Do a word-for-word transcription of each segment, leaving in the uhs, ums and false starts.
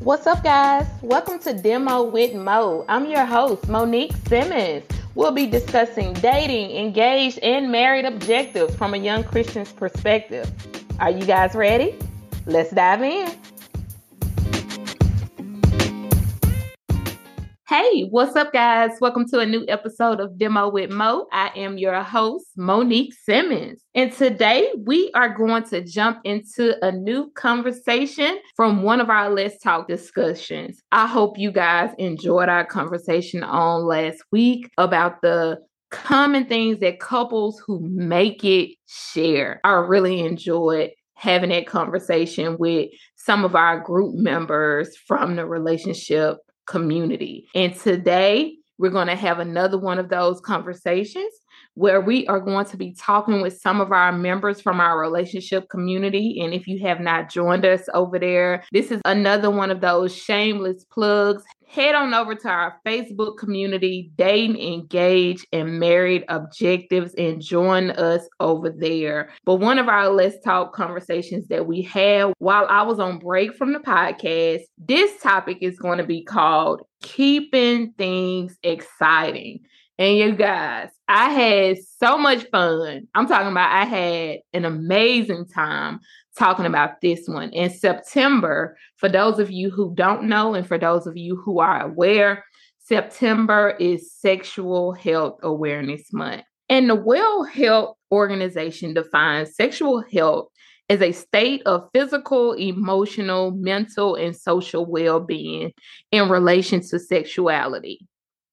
What's up, guys? Welcome to Demo with Mo. I'm your host, Monique Simmons. We'll be discussing dating, engaged, and married objectives from a young Christian's perspective. Are you guys ready? Let's dive in. Hey, what's up, guys? Welcome to a new episode of Demo with Mo. I am your host, Monique Simmons. And today we are going to jump into a new conversation from one of our Let's Talk discussions. I hope you guys enjoyed our conversation on last week about the common things that couples who make it share. I really enjoyed having that conversation with some of our group members from the relationship community. And today we're going to have another one of those conversations where we are going to be talking with some of our members from our relationship community. And if you have not joined us over there, this is another one of those shameless plugs. Head on over to our Facebook community, Dating, Engage, and Married Objectives, and join us over there. But one of our Let's Talk conversations that we had while I was on break from the podcast, this topic is going to be called Keeping Things Exciting. And you guys, I had so much fun. I'm talking about I had an amazing time talking about this one. In September, for those of you who don't know, and for those of you who are aware, September is Sexual Health Awareness Month. And the World Health Organization defines sexual health as a state of physical, emotional, mental, and social well-being in relation to sexuality.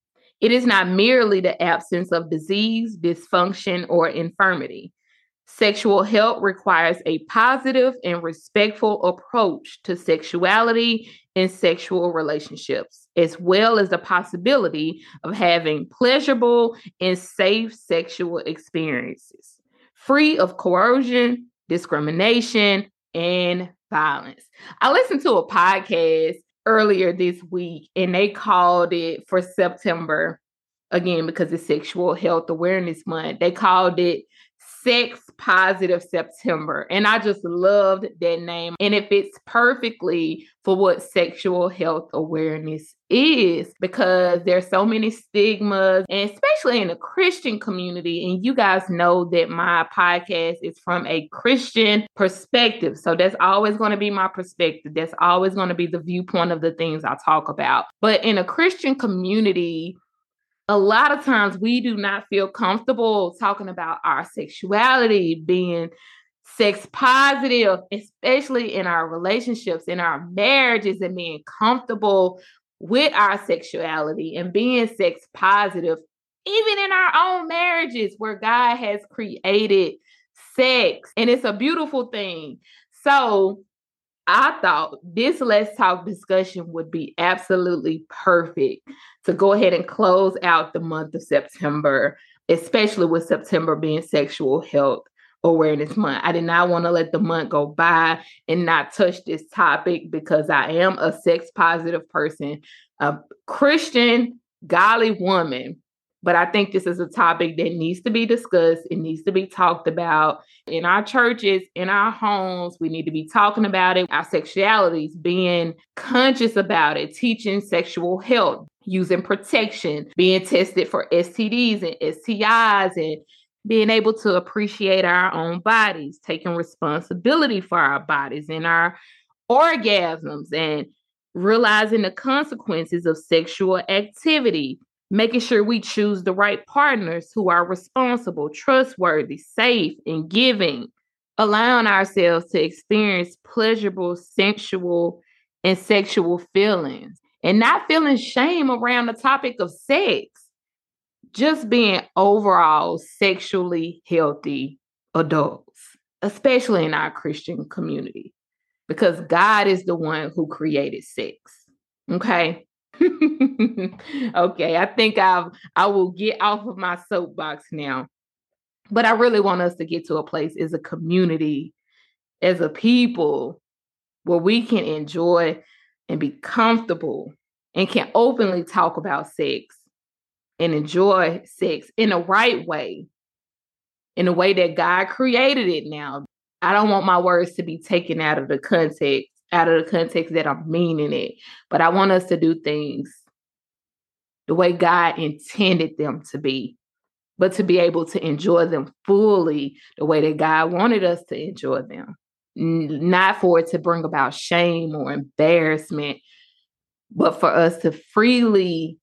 It is not merely the absence of disease, dysfunction, or infirmity. Sexual health requires a positive and respectful approach to sexuality and sexual relationships, as well as the possibility of having pleasurable and safe sexual experiences, free of coercion, discrimination, and violence. I listened to a podcast earlier this week, and they called it for September, again, because it's Sexual Health Awareness Month, they called it Sex Positive September. And I just loved that name. And it fits perfectly for what sexual health awareness is, because there's so many stigmas, and especially in the Christian community. And you guys know that my podcast is from a Christian perspective. So that's always going to be my perspective. That's always going to be the viewpoint of the things I talk about. But in a Christian community, a lot of times we do not feel comfortable talking about our sexuality, being sex positive, especially in our relationships, in our marriages, and being comfortable with our sexuality and being sex positive, even in our own marriages where God has created sex. And it's a beautiful thing. So I thought this Let's Talk discussion would be absolutely perfect to go ahead and close out the month of September, especially with September being Sexual Health Awareness Month. I did not want to let the month go by and not touch this topic, because I am a sex positive person, a Christian, godly woman. But I think this is a topic that needs to be discussed. It needs to be talked about in our churches, in our homes. We need to be talking about it. Our sexualities, being conscious about it, teaching sexual health, using protection, being tested for S T Ds and S T Is, and being able to appreciate our own bodies, taking responsibility for our bodies and our orgasms, and realizing the consequences of sexual activity. Making sure we choose the right partners who are responsible, trustworthy, safe, and giving. Allowing ourselves to experience pleasurable, sensual, and sexual feelings. And not feeling shame around the topic of sex. Just being overall sexually healthy adults, especially in our Christian community. Because God is the one who created sex. Okay? Okay, I think I've I will get off of my soapbox now. But I really want us to get to a place as a community, as a people, where we can enjoy and be comfortable and can openly talk about sex and enjoy sex in the right way, in the way that God created it now. I don't want my words to be taken out of the context out of the context that I'm meaning it. But I want us to do things the way God intended them to be, but to be able to enjoy them fully the way that God wanted us to enjoy them. N- not for it to bring about shame or embarrassment, but for us to freely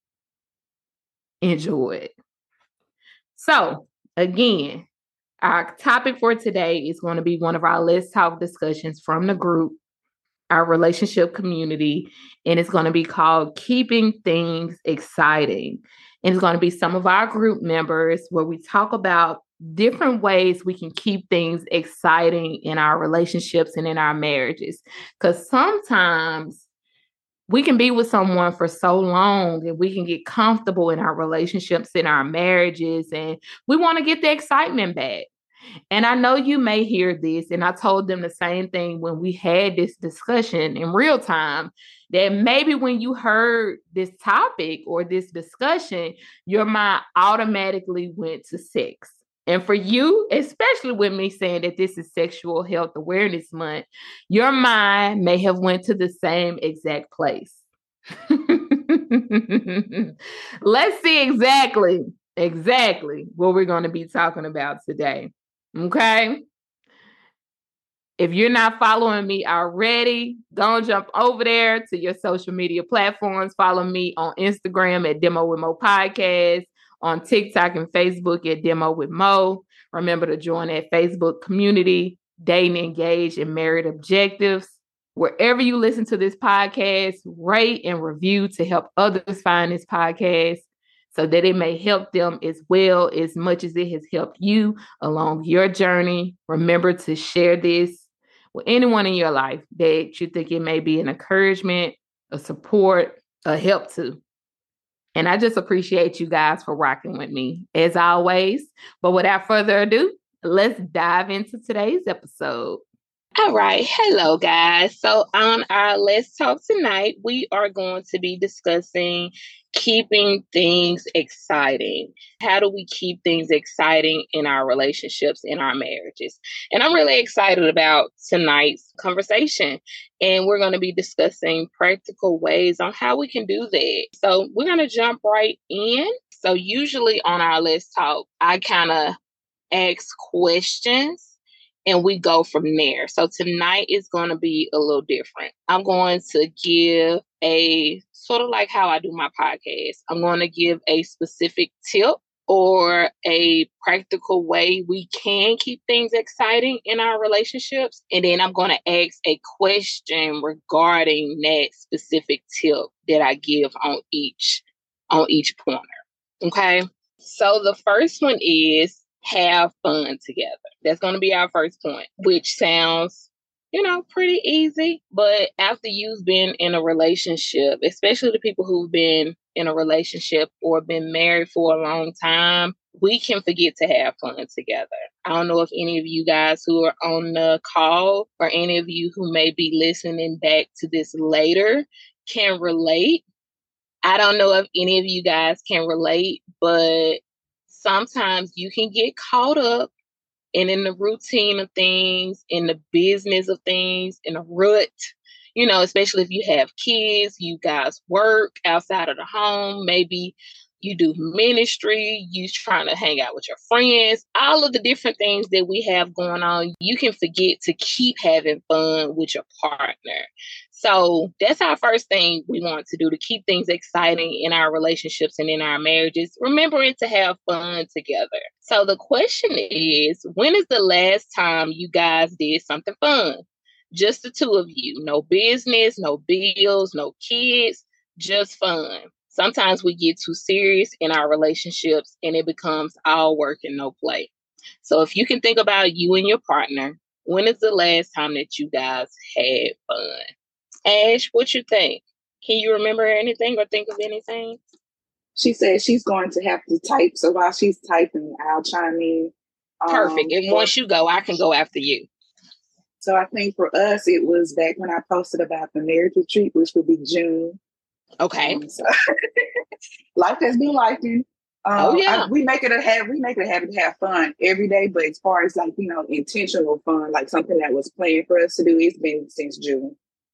enjoy it. So, again, our topic for today is going to be one of our Let's Talk discussions from the group, our relationship community, and it's going to be called Keeping Things Exciting. And it's going to be some of our group members where we talk about different ways we can keep things exciting in our relationships and in our marriages. Because sometimes we can be with someone for so long and we can get comfortable in our relationships, in our marriages, and we want to get the excitement back. And I know you may hear this, and I told them the same thing when we had this discussion in real time, that maybe when you heard this topic or this discussion, your mind automatically went to sex. And for you, especially with me saying that this is Sexual Health Awareness Month, your mind may have went to the same exact place. Let's see exactly, exactly what we're going to be talking about today. Okay. If you're not following me already, don't jump over there to your social media platforms. Follow me on Instagram at Demo with Mo Podcast, on TikTok and Facebook at Demo with Mo. Remember to join that Facebook community, Dating, Engaged, and Married Objectives. Wherever you listen to this podcast, rate and review to help others find this podcast, so that it may help them as well as much as it has helped you along your journey. Remember to share this with anyone in your life that you think it may be an encouragement, a support, a help to. And I just appreciate you guys for rocking with me as always. But without further ado, let's dive into today's episode. All right. Hello, guys. So on our Let's Talk tonight, we are going to be discussing keeping things exciting. How do we keep things exciting in our relationships, in our marriages? And I'm really excited about tonight's conversation. And we're going to be discussing practical ways on how we can do that. So we're going to jump right in. So usually on our Let's Talk, I kind of ask questions and we go from there. So tonight is going to be a little different. I'm going to give a sort of like how I do my podcast. I'm going to give a specific tip or a practical way we can keep things exciting in our relationships. And then I'm going to ask a question regarding that specific tip that I give on each, on each pointer. Okay. So the first one is have fun together. That's going to be our first point, which sounds, you know, pretty easy. But after you've been in a relationship, especially the people who've been in a relationship or been married for a long time, we can forget to have fun together. I don't know if any of you guys who are on the call or any of you who may be listening back to this later can relate. I don't know if any of you guys can relate, but sometimes you can get caught up and in the routine of things, in the business of things, in a rut, you know, especially if you have kids, you guys work outside of the home, maybe you do ministry, you trying to hang out with your friends, all of the different things that we have going on, you can forget to keep having fun with your partner. So that's our first thing we want to do to keep things exciting in our relationships and in our marriages, remembering to have fun together. So the question is, when is the last time you guys did something fun? Just the two of you, no business, no bills, no kids, just fun. Sometimes we get too serious in our relationships and it becomes all work and no play. So if you can think about you and your partner, when is the last time that you guys had fun? Ash, what you think? Can you remember anything or think of anything? She said she's going to have to type. So while she's typing, I'll chime in. Perfect. Um, and once you go, I can go after you. So I think for us, it was back when I posted about the marriage retreat, which would be June. Okay. Um, so life has been lifing. Oh Uh, I, yeah. we make it a habit. We make it a habit to have fun every day. But as far as like you know, intentional fun, like something that was planned for us to do, it's been since June.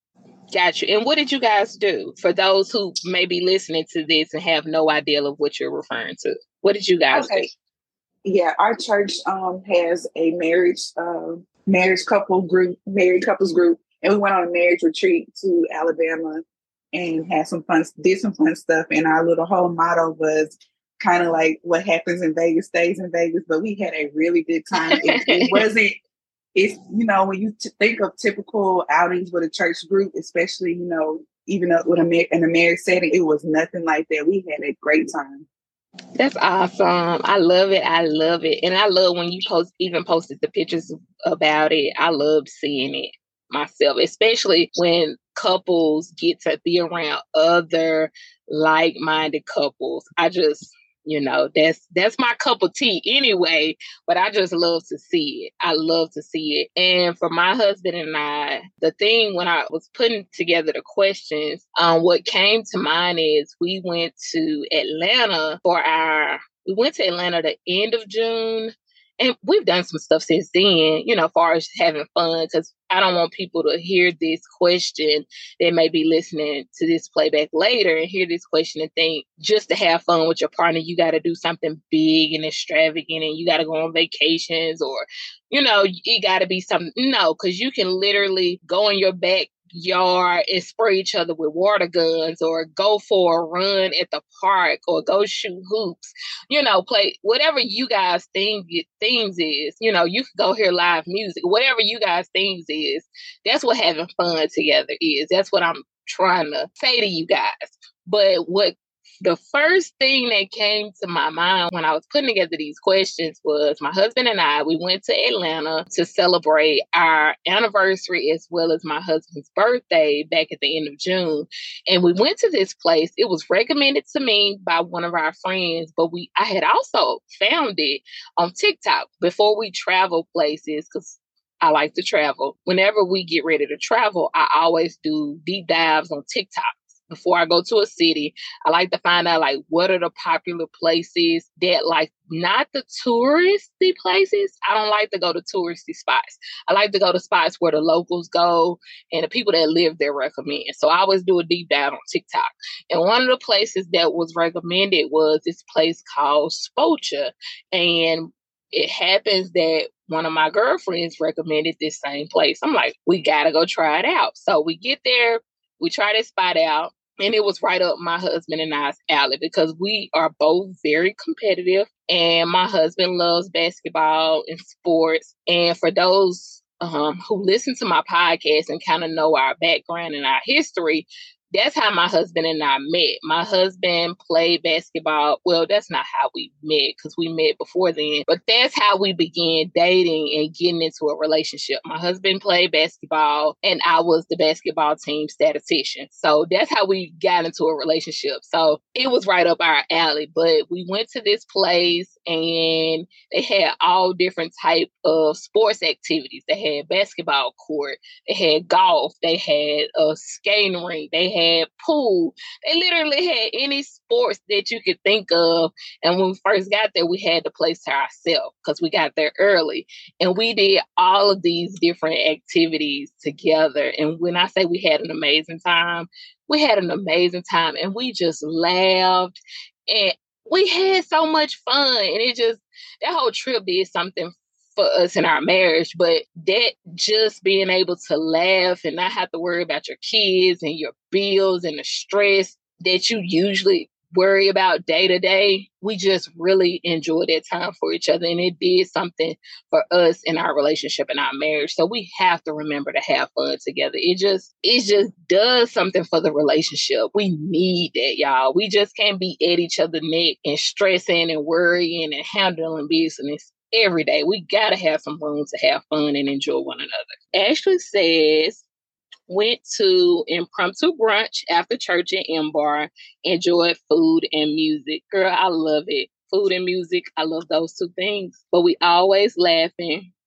Got you. And what did you guys do for those who may be listening to this and have no idea of what you're referring to? What did you guys do? Okay, yeah, our church um has a marriage uh, marriage couple group, married couples group, and we went on a marriage retreat to Alabama and had some fun, did some fun stuff. And our little whole motto was kind of like what happens in Vegas stays in Vegas. But we had a really good time. It, it wasn't. It's you know when you t- think of typical outings with a church group, especially you know even up with a mar- in a marriage setting, it was nothing like that. We had a great time. That's awesome. I love it. I love it. And I love when you post even posted the pictures about it. I loved seeing it myself, especially when couples get to be around other like-minded couples. I just, you know, that's that's my cup of tea anyway, but I just love to see it. I love to see it. And for my husband and I, the thing when I was putting together the questions, um, what came to mind is we went to Atlanta for our, we went to Atlanta the end of June. And we've done some stuff since then, you know, as far as having fun, because I don't want people to hear this question that may be listening to this playback later and hear this question and think just to have fun with your partner, you got to do something big and extravagant and you got to go on vacations or, you know, it got to be something. No, because you can literally go in your back yard and spray each other with water guns or go for a run at the park or go shoot hoops, you know, play whatever you guys think things is, you know, you can go hear live music, whatever you guys things is. That's what having fun together is. That's what I'm trying to say to you guys. But what the first thing that came to my mind when I was putting together these questions was my husband and I, we went to Atlanta to celebrate our anniversary as well as my husband's birthday back at the end of June. And we went to this place. It was recommended to me by one of our friends, but we I had also found it on TikTok before we travel places because I like to travel. Whenever we get ready to travel, I always do deep dives on TikTok. Before I go to a city, I like to find out like what are the popular places that like not the touristy places. I don't like to go to touristy spots. I like to go to spots where the locals go and the people that live there recommend. So I always do a deep dive on TikTok. And one of the places that was recommended was this place called Spocha. And it happens that one of my girlfriends recommended this same place. I'm like, we got to go try it out. So we get there, we try this spot out. And it was right up my husband and I's alley because we are both very competitive. And my husband loves basketball and sports. And for those um, who listen to my podcast and kind of know our background and our history, that's how my husband and I met. My husband played basketball. Well, that's not how we met because we met before then, but that's how we began dating and getting into a relationship. My husband played basketball and I was the basketball team statistician. So that's how we got into a relationship. So it was right up our alley, but we went to this place and they had all different type of sports activities. They had basketball court, they had golf, they had a skating rink, they had pool. They literally had any sports that you could think of. And when we first got there, we had the place to ourselves because we got there early. And we did all of these different activities together. And when I say we had an amazing time, we had an amazing time. And we just laughed. And we had so much fun. And it just, that whole trip did something for us in our marriage, but that just being able to laugh and not have to worry about your kids and your bills and the stress that you usually worry about day to day, we just really enjoyed that time for each other. And it did something for us in our relationship and our marriage. So we have to remember to have fun together. It just, it just does something for the relationship. We need that, y'all. We just can't be at each other's neck and stressing and worrying and handling business every day. We got to have some room to have fun and enjoy one another. Ashley says, went to impromptu brunch after church in M-Bar, enjoyed food and music. Girl, I love it. Food and music, I love those two things. But we always laughing,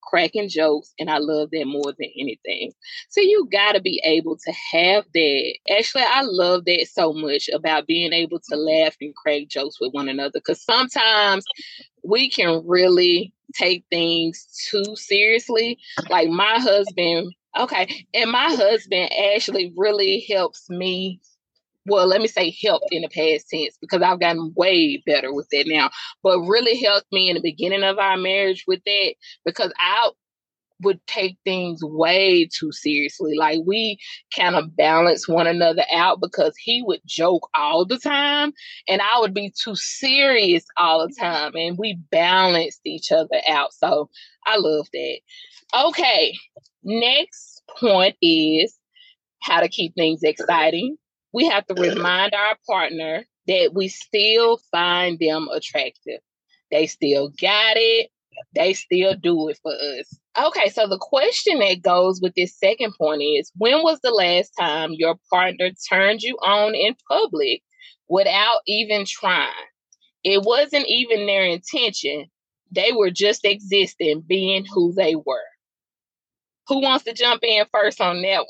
cracking jokes, and I love that more than anything. So you got to be able to have that. Actually, I love that so much about being able to laugh and crack jokes with one another, because sometimes we can really take things too seriously. Like my husband, okay, and my husband actually really helps me. Well, let me say helped in the past tense, because I've gotten way better with that now, but really helped me in the beginning of our marriage with that, because I would take things way too seriously. Like we kind of balance one another out, because he would joke all the time and I would be too serious all the time, and we balanced each other out. So I love that. Okay. Next point is how to keep things exciting. We have to remind our partner that we still find them attractive. They still got it. They still do it for us. Okay, so the question that goes with this second point is, when was the last time your partner turned you on in public without even trying? It wasn't even their intention. They were just existing, being who they were. Who wants to jump in first on that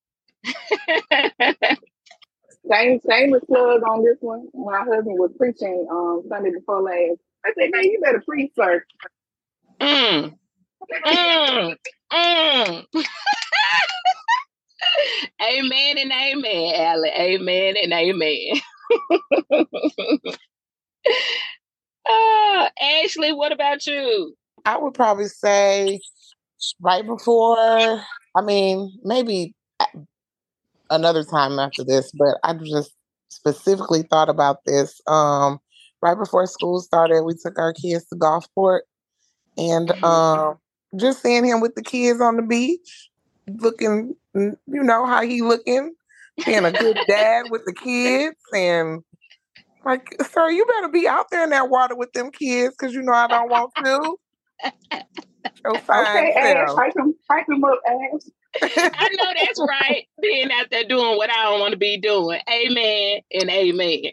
one? Same, same as plug on this one. My husband was preaching um Sunday before last. I said, "Hey, you better preach, sir." Mm. Mm. Mm. Amen and amen, Allie. Amen and amen. uh, Ashley, what about you? I would probably say right before, I mean, maybe another time after this, but I just specifically thought about this. Um, right before school started, we took our kids to Gulfport, and mm-hmm. um, just seeing him with the kids on the beach, looking, you know, how he looking, being a good dad with the kids, and like, sir, you better be out there in that water with them kids, because you know I don't want to. Your fine okay, Ash, hype him, hype him up, Ash. I know that's right. Being out there doing what I don't want to be doing. Amen and amen.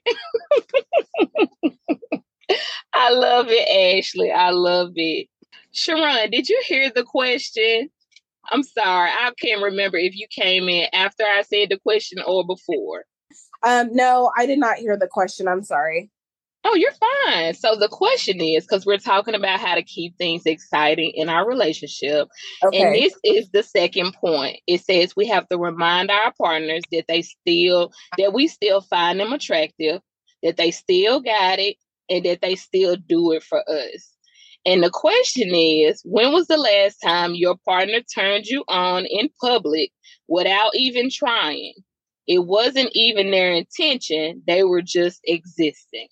I love it, Ashley. I love it. Sharon, did you hear the question? I'm sorry. I can't remember if you came in after I said the question or before. Um, no, I did not hear the question. I'm sorry. Oh, you're fine. So the question is, because we're talking about how to keep things exciting in our relationship. Okay. And this is the second point. It says we have to remind our partners that they still, that we still find them attractive, that they still got it, and that they still do it for us. And the question is, when was the last time your partner turned you on in public without even trying? It wasn't even their intention. They were just existing.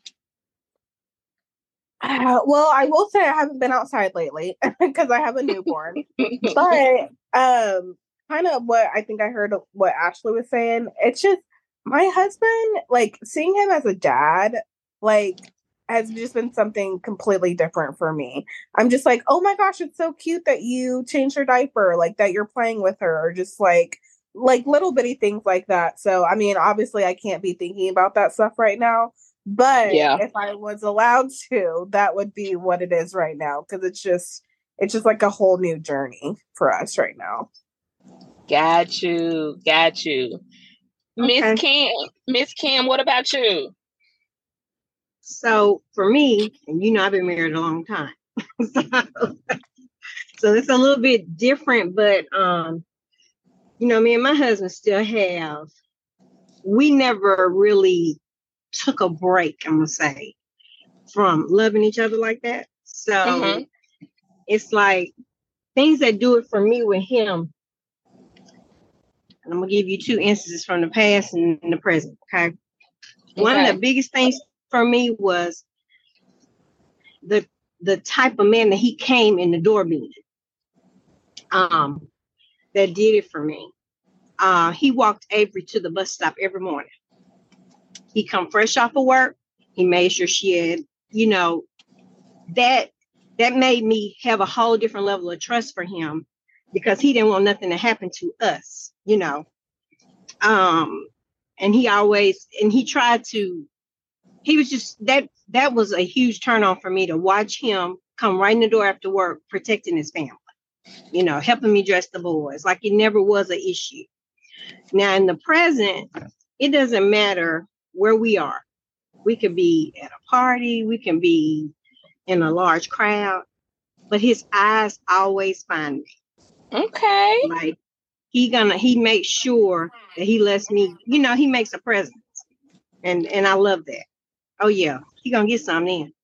Uh, well, I will say I haven't been outside lately because I have a newborn. But um, kind of what I think I heard what Ashley was saying. It's just my husband, like seeing him as a dad, like has just been something completely different for me. I'm just like, oh my gosh, it's so cute that you changed her diaper, like that you're playing with her, or just like like little bitty things like that. So, I mean, obviously I can't be thinking about that stuff right now. But yeah. If I was allowed to, that would be what it is right now. Because it's just, it's just like a whole new journey for us right now. Got you. Got you. Miss okay. Kim, Miss Kim, what about you? So for me, and you know, I've been married a long time. so, so it's a little bit different, but, um, you know, me and my husband still have, we never really took a break, I'm gonna say, from loving each other like that. So mm-hmm. It's like things that do it for me with him. And I'm gonna give you two instances from the past and the present. Okay. okay. One of the biggest things for me was the the type of man that he came in the door being. Um, that did it for me. Uh, he walked Avery to the bus stop every morning. He come fresh off of work. He made sure she had, you know, that that made me have a whole different level of trust for him, because he didn't want nothing to happen to us, you know. Um, and he always, and he tried to, he was just, that, that was a huge turn on for me to watch him come right in the door after work, protecting his family. you know, helping me dress the boys. Like it never was an issue. Now in the present, it doesn't matter where we are. We could be at a party, we can be in a large crowd, but his eyes always find me. Okay. Like he gonna he makes sure that he lets me, you know, he makes a presence. And and I love that. Oh yeah, he gonna get something in.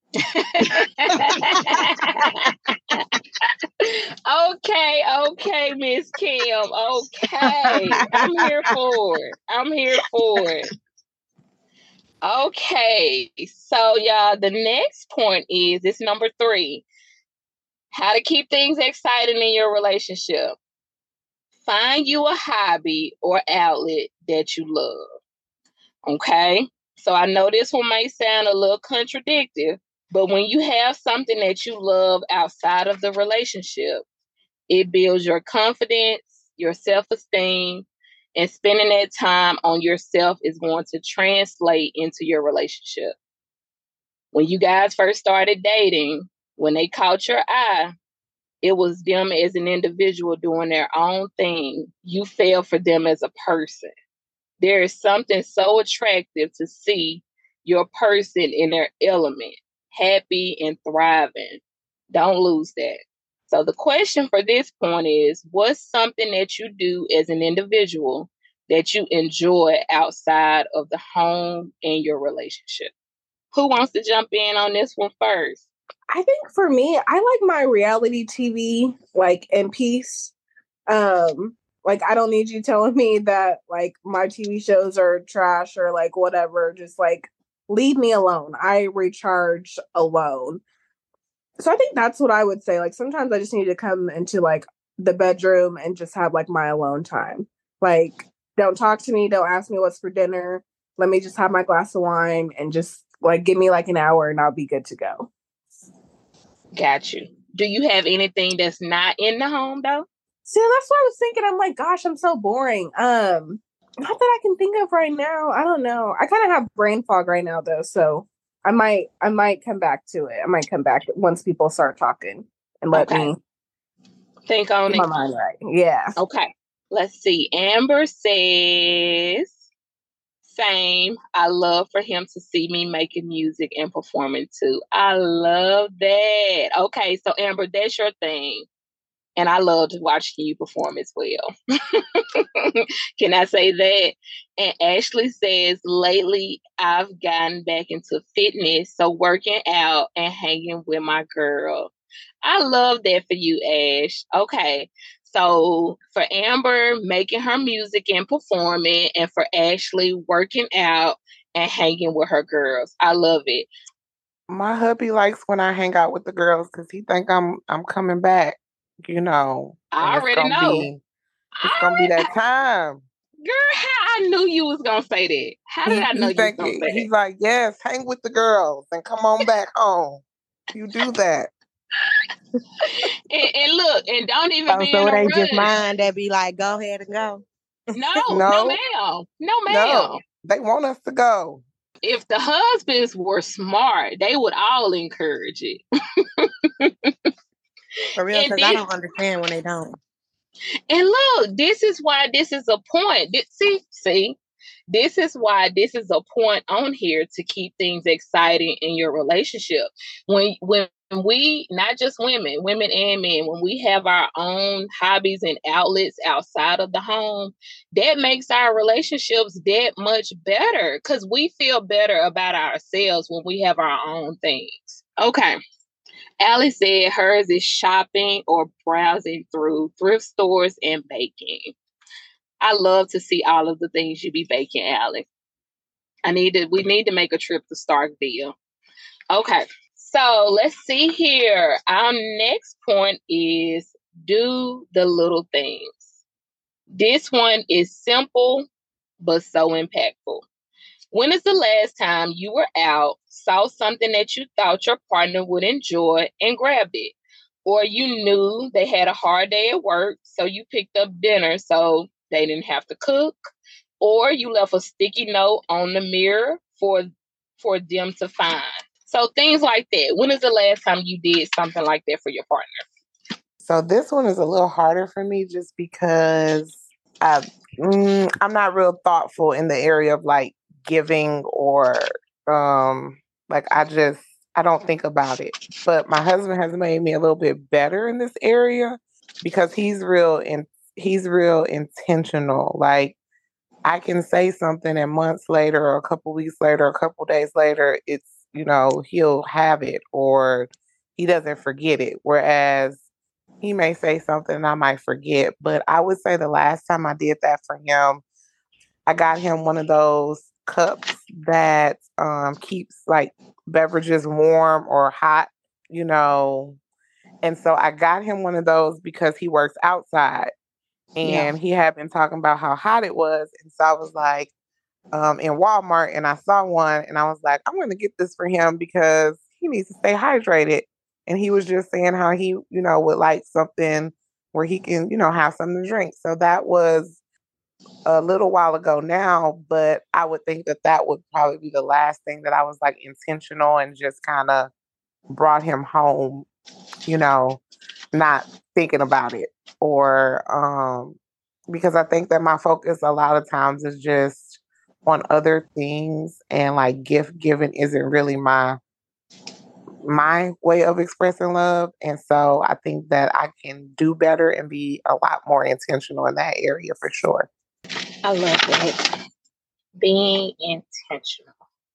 Okay, okay, Miss Kim. Okay. I'm here for it. I'm here for it. Okay. So y'all, the next point is this number three. How to keep things exciting in your relationship. Find you a hobby or outlet that you love. Okay? So I know this one may sound a little contradictory, but when you have something that you love outside of the relationship, it builds your confidence, your self-esteem, and spending that time on yourself is going to translate into your relationship. When you guys first started dating, when they caught your eye, it was them as an individual doing their own thing. You fell for them as a person. There is something so attractive to see your person in their element, happy and thriving. Don't lose that. So the question for this point is, what's something that you do as an individual that you enjoy outside of the home and your relationship? Who wants to jump in on this one first? I think for me, I like my reality T V like in peace. Um, like I don't need you telling me that like my T V shows are trash or like whatever. Just like leave me alone. I recharge alone. So I think that's what I would say. Like sometimes I just need to come into like the bedroom and just have like my alone time. Like don't talk to me, don't ask me what's for dinner. Let me just have my glass of wine and just like give me like an hour and I'll be good to go. Got you. Do you have anything that's not in the home though? See, that's what I was thinking. I'm like, gosh, I'm so boring. Um, not that I can think of right now. I don't know. I kind of have brain fog right now though, so I might I might come back to it. I might come back once people start talking and let Okay. me think on get it. my mind right. Yeah. Okay. Let's see. Amber says, same. I love for him to see me making music and performing too. I love that. Okay, so Amber, that's your thing. And I loved watching you perform as well. Can I say that? And Ashley says, lately I've gotten back into fitness, so working out and hanging with my girl. I love that for you, Ash. Okay. So for Amber, making her music and performing, and for Ashley, working out and hanging with her girls. I love it. My hubby likes when I hang out with the girls because he think I'm I'm coming back. You know, I and it's already gonna know. be it's gonna be that time. Girl, how I knew you was gonna say that. How did He, I know he you was think gonna say he's that? like, yes, hang with the girls and come on back home. You do that. And, and look, and don't even Oh, be so in it a ain't just rush. mine that be like, go ahead and go. No, no, No, ma'am. No, ma'am. no, they want us to go. If the husbands were smart, they would all encourage it. For real, And because I this, don't understand when they don't. and look, this is why this is a point. This, see, see, this is why this is a point on here to keep things exciting in your relationship. When when we, not just women, women and men, when we have our own hobbies and outlets outside of the home, that makes our relationships that much better because we feel better about ourselves when we have our own things. Okay. Allie said hers is shopping or browsing through thrift stores and baking. I love to see all of the things you be baking, Allie. I need to, we need to make a trip to Starkville. Okay. So let's see here. Our next point is do the little things. This one is simple, but so impactful. When is the last time you were out, saw something that you thought your partner would enjoy and grabbed it? Or you knew they had a hard day at work, so you picked up dinner so they didn't have to cook? Or you left a sticky note on the mirror for, for them to find? So things like that. When is the last time you did something like that for your partner? So this one is a little harder for me just because I, mm, I'm not real thoughtful in the area of like giving or um like I just I don't think about it. But my husband has made me a little bit better in this area because he's real and he's real intentional. Like I can say something and months later or a couple weeks later, a couple days later, it's, you know, he'll have it or he doesn't forget it. Whereas he may say something and I might forget. But I would say the last time I did that for him, I got him one of those cups that um, keeps like beverages warm or hot, you know. And so I got him one of those because he works outside Yeah. and he had been talking about how hot it was. And so I was like, um, in Walmart and I saw one and I was like, I'm going to get this for him because he needs to stay hydrated. And he was just saying how he, you know, would like something where he can, you know, have something to drink. So that was a little while ago now, but I would think that that would probably be the last thing that I was like intentional and just kind of brought him home, you know, not thinking about it or um because I think that my focus a lot of times is just on other things and like gift giving isn't really my my way of expressing love. And so I think that I can do better and be a lot more intentional in that area for sure. I love that. Being intentional.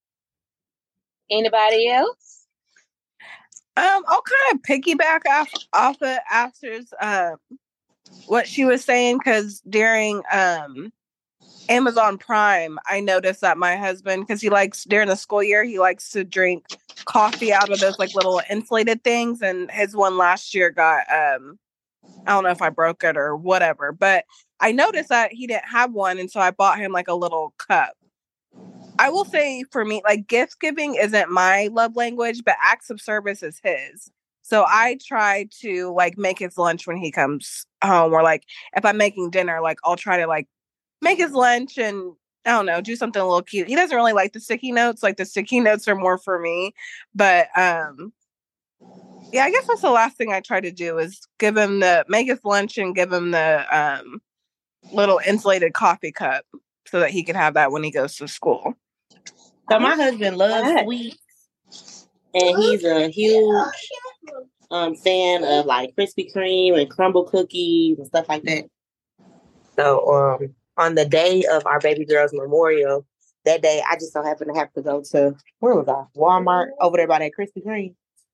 Anybody else? Um, I'll kind of piggyback off off of Aster's uh, what she was saying because during um Amazon Prime, I noticed that my husband, because he likes during the school year, he likes to drink coffee out of those like little insulated things, and his one last year got um I don't know if I broke it or whatever, but I noticed that he didn't have one, and so I bought him like a little cup. I will say for me, like gift giving isn't my love language, but acts of service is his. So I try to like make his lunch when he comes home, or like if I'm making dinner, like I'll try to like make his lunch and I don't know, do something a little cute. He doesn't really like the sticky notes. Like the sticky notes are more for me. But um yeah, I guess that's the last thing I try to do is give him the make his lunch and give him the um little insulated coffee cup so that he can have that when he goes to school. So my husband loves sweets, and he's a huge um, fan of like Krispy Kreme and crumble cookies and stuff like that. So um, on the day of our baby girl's memorial, that day I just so happened to have to go to where was I? Walmart over there by that Krispy Kreme,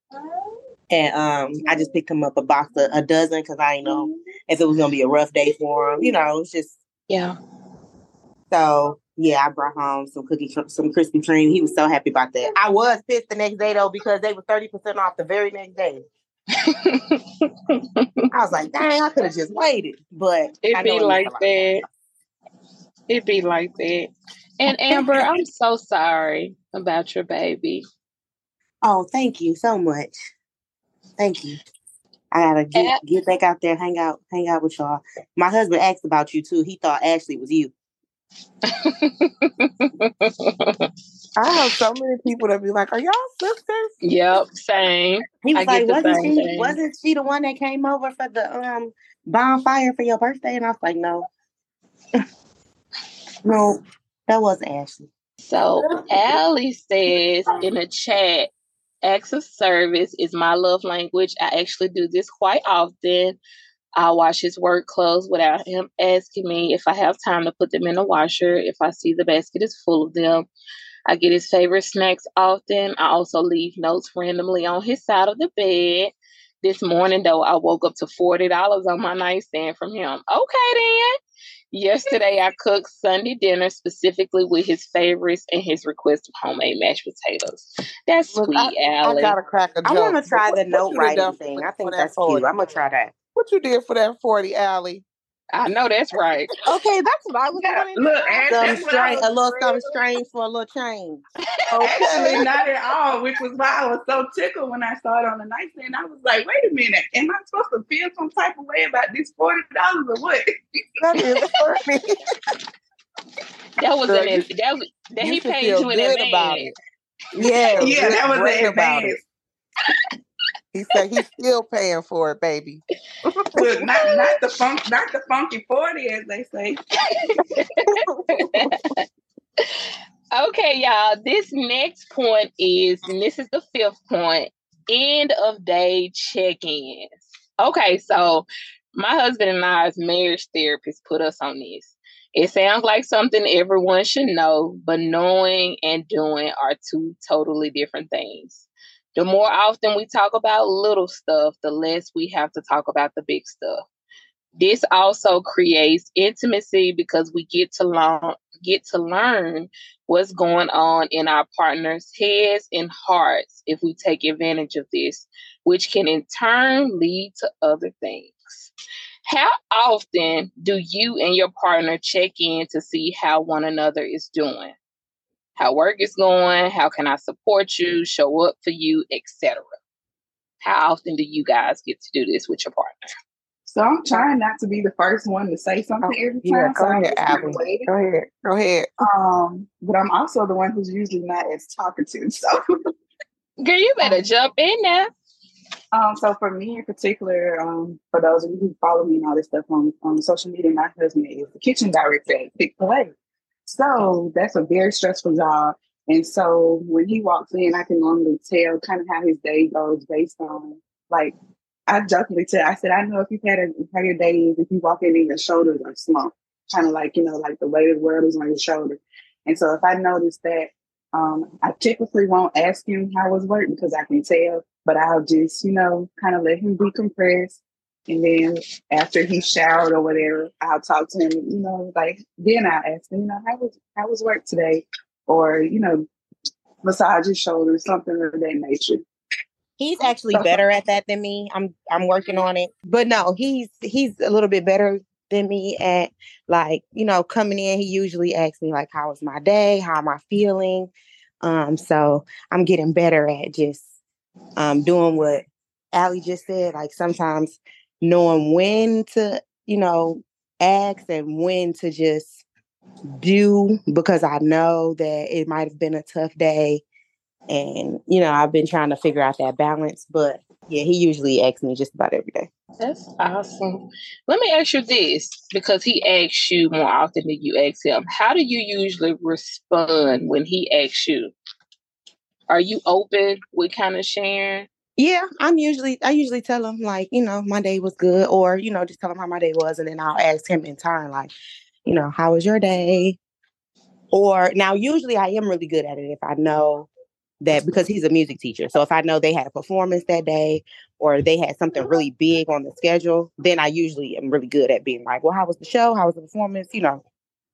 and um, I just picked him up a box of a dozen because I didn't know if it was gonna be a rough day for him. You know, it's just Yeah. So yeah, I brought home some cookies, some Krispy Kreme. He was so happy about that. I was pissed the next day though because they were thirty percent off the very next day. I was like, dang, I could have just waited. But It be like that. It be like that. And Amber, I'm so sorry about your baby. Oh, thank you so much. Thank you. I gotta get At- get back out there, hang out, hang out with y'all. My husband asked about you too. He thought Ashley was you. I have so many people that be like, "Are y'all sisters?" Yep, same. He was I like, "Wasn't she? thing. Wasn't she the one that came over for the um bonfire for your birthday?" And I was like, "No, no, that wasn't Ashley." So Allie says in the chat, acts of service is my love language. I actually do this quite often. I wash his work clothes without him asking me if I have time to put them in the washer. If I see the basket is full of them, I get his favorite snacks often. I also leave notes randomly on his side of the bed. This morning, though, I woke up to forty dollars on my nightstand from him. Okay, then. Yesterday, I cooked Sunday dinner specifically with his favorites and his request of homemade mashed potatoes. That's Look, sweet, I, Allie. I gotta crack a joke. I want to try what, the note what writing thing. I think that that's forty? cute. I'm gonna try that. What you did for that forty, Allie? I know that's right. Okay, that's what I was Yeah, wanting. look, and Some that's what I strange, was a little real- something strange for a little change. Actually, not at all, which was why I was so tickled when I saw it on the nightstand. I was like, wait a minute, am I supposed to feel some type of way about this forty dollars or what? That is funny. That was Girl, an you- that was that you he should paid feel you in good advance. about it. Yeah, Yeah, that was great an about advance. it. He said he's still paying for it, baby. Look, not not the funk, not the funky forty, as they say. Okay, y'all. This next point is, and this is the fifth point, end of day check-ins. Okay, so my husband and I's marriage therapist put us on this. It sounds like something everyone should know, but knowing and doing are two totally different things. The more often we talk about little stuff, the less we have to talk about the big stuff. This also creates intimacy because we get to learn get to learn what's going on in our partners' heads and hearts if we take advantage of this, which can in turn lead to other things. How often do you and your partner check in to see how one another is doing? How work is going? How can I support you, show up for you, et cetera? How often do you guys get to do this with your partner? So I'm trying not to be the first one to say something Oh, every yeah, time. go so I'm ahead, just kind of Abby. waiting. Go ahead. Go ahead. Um, but I'm also the one who's usually not as talkative. So, Girl, you better jump in now. um, so for me in particular, um, for those of you who follow me and all this stuff on, on social media, my husband is the kitchen director at Chick-fil-A. So that's a very stressful job. And so when he walks in, I can normally tell kind of how his day goes based on, like, I jokingly tell, I said, I know if you've had a, how your day is, if you walk in and your shoulders are slumped, kind of like, you know, like the weight of the world is on your shoulder. And so if I notice that, um, I typically won't ask him how his work because I can tell, but I'll just, you know, kind of let him decompress. And then after he showered or whatever, I'll talk to him, you know, like, then I'll ask him, you know, how was, how was work today? Or, you know, massage his shoulders, something of that nature. He's actually better at that than me. I'm I'm working on it. But no, he's he's a little bit better than me at, like, you know, coming in. He usually asks me like, how was my day? How am I feeling? Um, so I'm getting better at just um doing what Allie just said. Like sometimes knowing when to, you know, ask and when to just do, because I know that it might have been a tough day. And, you know, I've been trying to figure out that balance, but yeah, he usually asks me just about every day. That's awesome. Let me ask you this, because he asks you more often than you ask him. How do you usually respond when he asks you? Are you open with kind of sharing? Yeah, I'm usually, I usually tell him like, you know, my day was good, or, you know, just tell him how my day was. And then I'll ask him in turn, like, you know, how was your day? Or now usually I am really good at it if I know that, because he's a music teacher. So if I know they had a performance that day or they had something really big on the schedule, then I usually am really good at being like, well, how was the show? How was the performance? You know.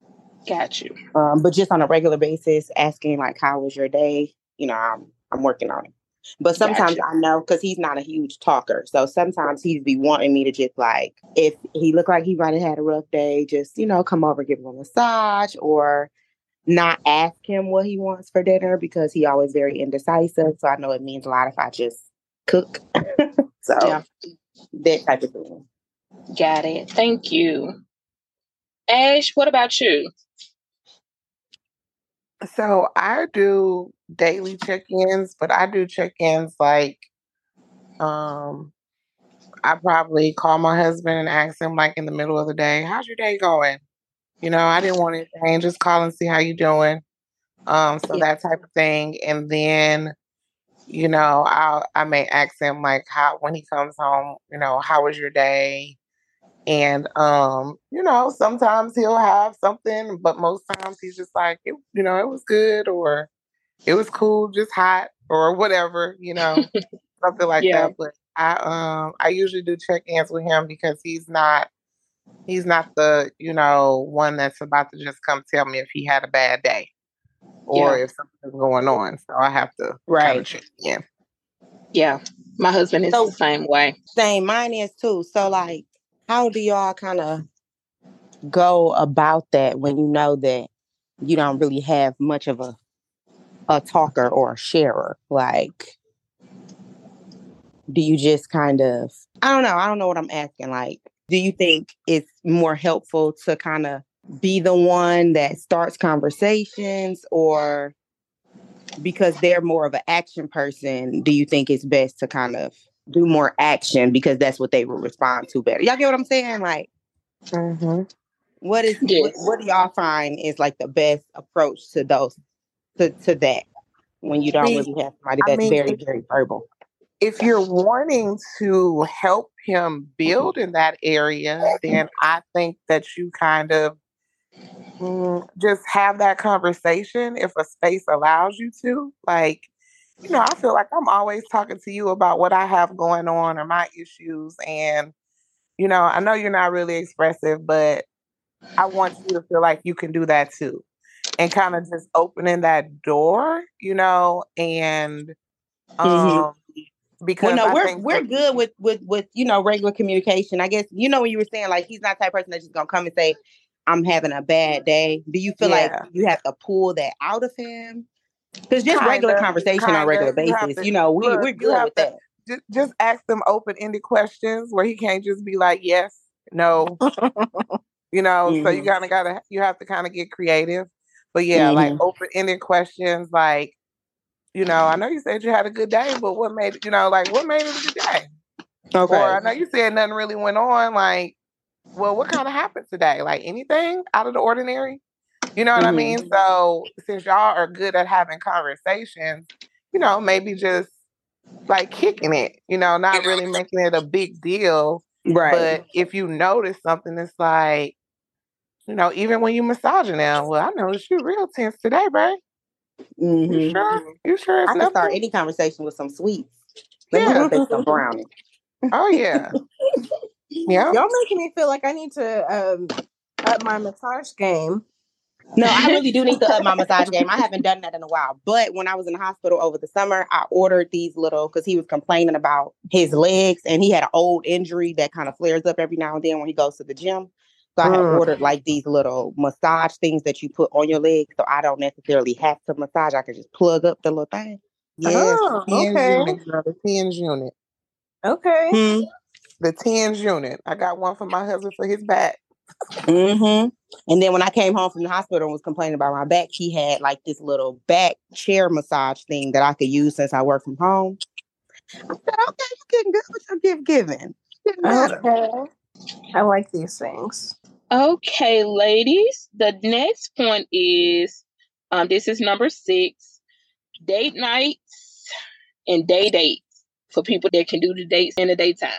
Got you. Um, but just on a regular basis, asking like, how was your day? You know, I'm I'm working on it. But sometimes Gotcha. I know, because he's not a huge talker. So sometimes he'd be wanting me to just like, if he looked like he might have had a rough day, just, you know, come over, give him a massage, or not ask him what he wants for dinner because he always very indecisive. So I know it means a lot if I just cook. So Yeah. that type of thing. Got it. Thank you. Ash, what about you? So I do daily check-ins, but I do check-ins like um I probably call my husband and ask him like in the middle of the day, how's your day going? You know, I didn't want anything, just call and see how you doing. Um, so Yeah. that type of thing. And then, you know, I'll I may ask him like how when he comes home, you know, how was your day? And um, you know, sometimes he'll have something, but most times he's just like, it, you know, it was good, or it was cool, just hot, or whatever, you know, something like Yeah. that. But I um I usually do check-ins with him because he's not he's not the, you know, one that's about to just come tell me if he had a bad day or Yeah. if something's going on. So I have to kind Right. of check in. Yeah. My husband is So- the same way. Same, mine is too. So like, how do y'all kind of go about that when you know that you don't really have much of a a talker or a sharer? Like, do you just kind of, I don't know. I don't know what I'm asking. Like, do you think it's more helpful to kind of be the one that starts conversations, or because they're more of an action person, do you think it's best to kind of do more action because that's what they will respond to better. Y'all get what I'm saying? Like, Mm-hmm. what is Yes. what, what do y'all find is like the best approach to those to, to that when you don't See, really have somebody I that's mean, very, if, very verbal? if you're wanting to help him build in that area, then I think that you kind of mm, just have that conversation if a space allows you to. Like, you know, I feel like I'm always talking to you about what I have going on or my issues. And, you know, I know you're not really expressive, but I want you to feel like you can do that too. And kind of just opening that door, you know, and um Mm-hmm. Well, because no, I we're think we're that, good with with with you know regular communication. I guess you know when you were saying like he's not the type of person that's just gonna come and say, "I'm having a bad day." Do you feel like yeah, you have to pull that out of him? Because just kind regular of, conversation on a kind regular of. You have basis, to you know, we look. we're You good have with to that. just, just ask them open-ended questions where he can't just be like, yes, no, you know. So you Mm-hmm. kind of gotta, you have to kind of get creative. But yeah, like Mm-hmm. open-ended questions, like, you know, I know you said you had a good day, but what made, you know, like what made it a good day? Or Okay. I know you said nothing really went on. Like, well, what kind of happened today? Like anything out of the ordinary? You know what I Mm-hmm. mean? So since y'all are good at having conversations, you know, maybe just like kicking it, you know, not really making it a big deal. Right. But if you notice something, it's like, you know, even when you massaging them, well, I noticed you real tense today, bro. You Mm-hmm. sure? You sure it's I can start nothing? any conversation with some sweets. Let me go Yeah. bake some brownies. Oh yeah. Yeah. Y'all making me feel like I need to um up my massage game. No, I really do need to up my massage game. I haven't done that in a while. But when I was in the hospital over the summer, I ordered these little, because he was complaining about his legs and he had an old injury that kind of flares up every now and then when he goes to the gym. So I had Mm. ordered like these little massage things that you put on your legs. So I don't necessarily have to massage. I can just plug up the little thing. Yes, Oh, the tens okay. unit, girl, the tens unit. Okay. Hmm. The tens unit. I got one for my husband for his back. Mm-hmm. And then when I came home from the hospital and was complaining about my back, he had like this little back chair massage thing that I could use since I work from home. I said, okay, you're getting good with your gift giving. Getting better. Okay. I like these things. Okay, ladies. The next point is um, this is number six, date nights and day dates for people that can do the dates in the daytime.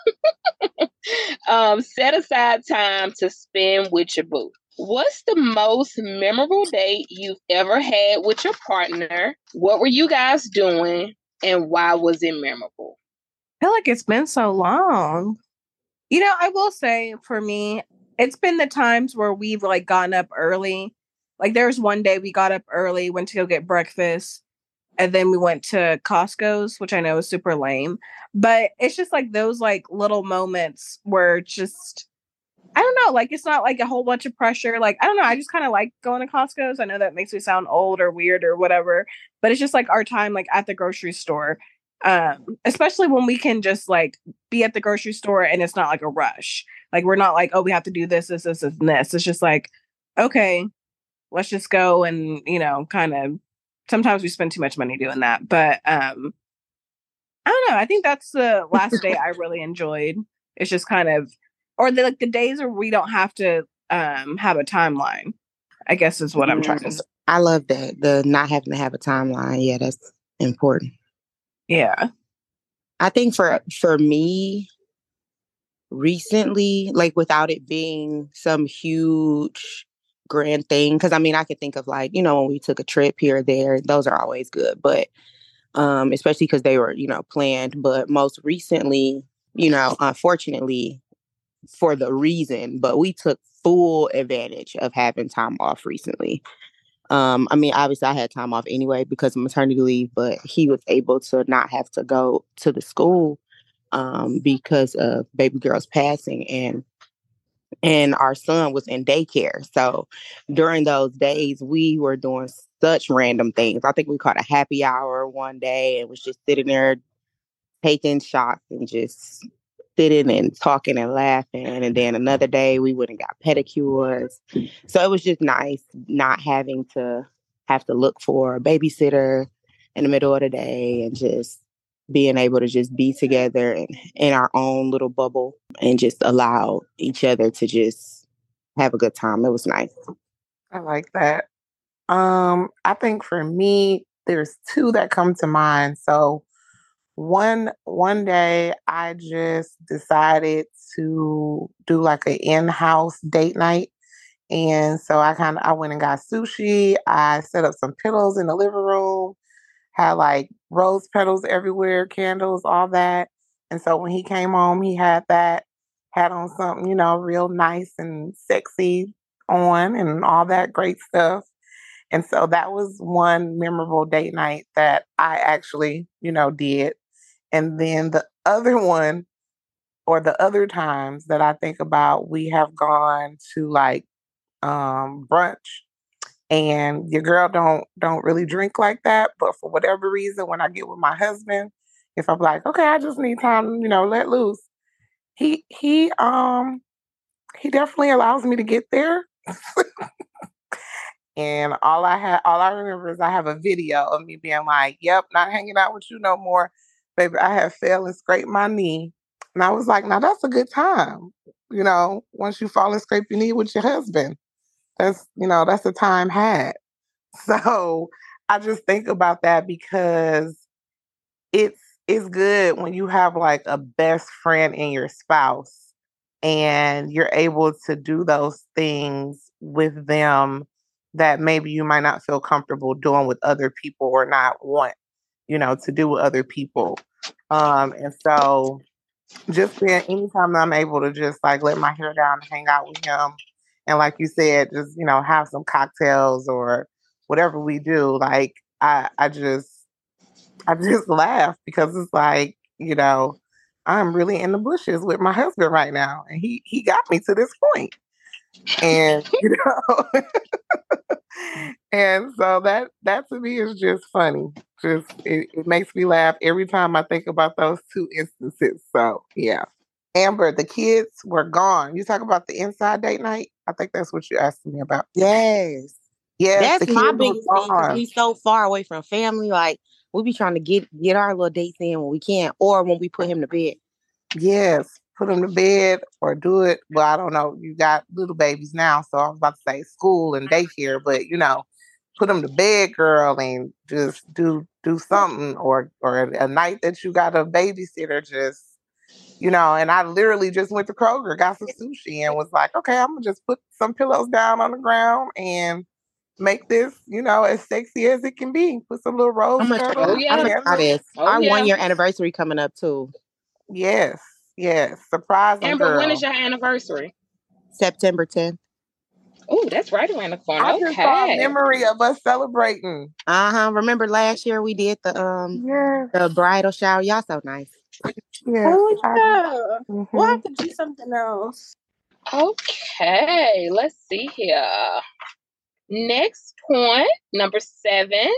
um, set aside time to spend with your boo. What's the most memorable date you've ever had with your partner? What were you guys doing and why was it memorable? I feel like it's been so long. You know, I will say for me, it's been the times where we've like gotten up early. Like there was one day we got up early, went to go get breakfast, and then we went to Costco's, which I know is super lame. But it's just like those like little moments where it's just I don't know, like it's not like a whole bunch of pressure. Like I don't know, I just kind of like going to Costco's. I know that makes me sound old or weird or whatever, but it's just like our time like at the grocery store. Um, especially when we can just like be at the grocery store and it's not like a rush. Like we're not like, oh, we have to do this, this, this, and this. It's just like, okay, let's just go and, you know, kind of sometimes we spend too much money doing that. But um, I don't know. I think that's the last day I really enjoyed. It's just kind of or the like the days where we don't have to um have a timeline, I guess is what I'm trying to Mm, say. I love that. The not having to have a timeline. Yeah, that's important. Yeah. I think for for me, recently, like without it being some huge grand thing, because I mean I could think of like, you know, when we took a trip here or there, those are always good. But um, especially because they were, you know, planned. But most recently, you know, unfortunately, for the reason, but we took full advantage of having time off recently. Um, I mean, obviously I had time off anyway because of maternity leave, but he was able to not have to go to the school um, because of baby girl's passing, and and our son was in daycare. So during those days, we were doing such random things. I think we caught a happy hour one day and was just sitting there taking shots and just sitting and talking and laughing. And then another day we went and got pedicures. So it was just nice not having to have to look for a babysitter in the middle of the day and just being able to just be together and in our own little bubble and just allow each other to just have a good time. It was nice. I like that. Um, I think for me, there's two that come to mind. So one one day I just decided to do like an in-house date night. And so I kind of I went and got sushi. I set up some pillows in the living room, had like rose petals everywhere, candles, all that. And so when he came home, he had that, had on something, you know, real nice and sexy on and all that great stuff. And so that was one memorable date night that I actually, you know, did. And then the other one, or the other times that I think about, we have gone to like um brunch, and your girl don't don't really drink like that, but for whatever reason, when I get with my husband, if I'm like, okay, I just need time, you know, let loose, he he um he definitely allows me to get there. And all I had, all I remember is I have a video of me being like, "Yep, not hanging out with you no more, baby. I have fell and scraped my knee," and I was like, "Now that's a good time, you know. Once you fall and scrape your knee with your husband, that's you know that's a time had." So I just think about that because it's it's good when you have like a best friend in your spouse and you're able to do those things with them that maybe you might not feel comfortable doing with other people or not want, you know, to do with other people. Um, and so just being anytime that I'm able to just like let my hair down and hang out with him, and like you said, just you know have some cocktails or whatever we do, like I I just I just laugh because it's like you know I'm really in the bushes with my husband right now, and he he got me to this point, and you know, and so that that to me is just funny. Just it, it makes me laugh every time I think about those two instances. So yeah. Amber, the kids were gone. You talk about the inside date night? I think that's what you asked me about. Yes. Yes, That's the my kids were biggest thing because gone. we so far away from family. Like we be trying to get get our little dates in when we can, or when we put him to bed. Yes, put them to bed or do it. Well, I don't know. You got little babies now, so I was about to say school and daycare, but you know, put them to bed, girl, and just do do something, or or a night that you got a babysitter, just you know. And I literally just went to Kroger, got some sushi, and was like, okay, I'm gonna just put some pillows down on the ground and make this, you know, as sexy as it can be. Put some little rose I'm gonna try, petals. Oh yeah. I'm gonna try this. Oh Our yeah. one year anniversary coming up too. Yes, yes. Surprise them, Amber, girl. when is your anniversary? September tenth. Oh, that's right around the corner. I Okay. just saw a memory of us celebrating. Uh huh. Remember last year we did the um Yes, the bridal shower. Y'all so nice. yes. Oh I, yeah. mhm. We'll have to do something else. Okay, let's see here. Next point, number seven,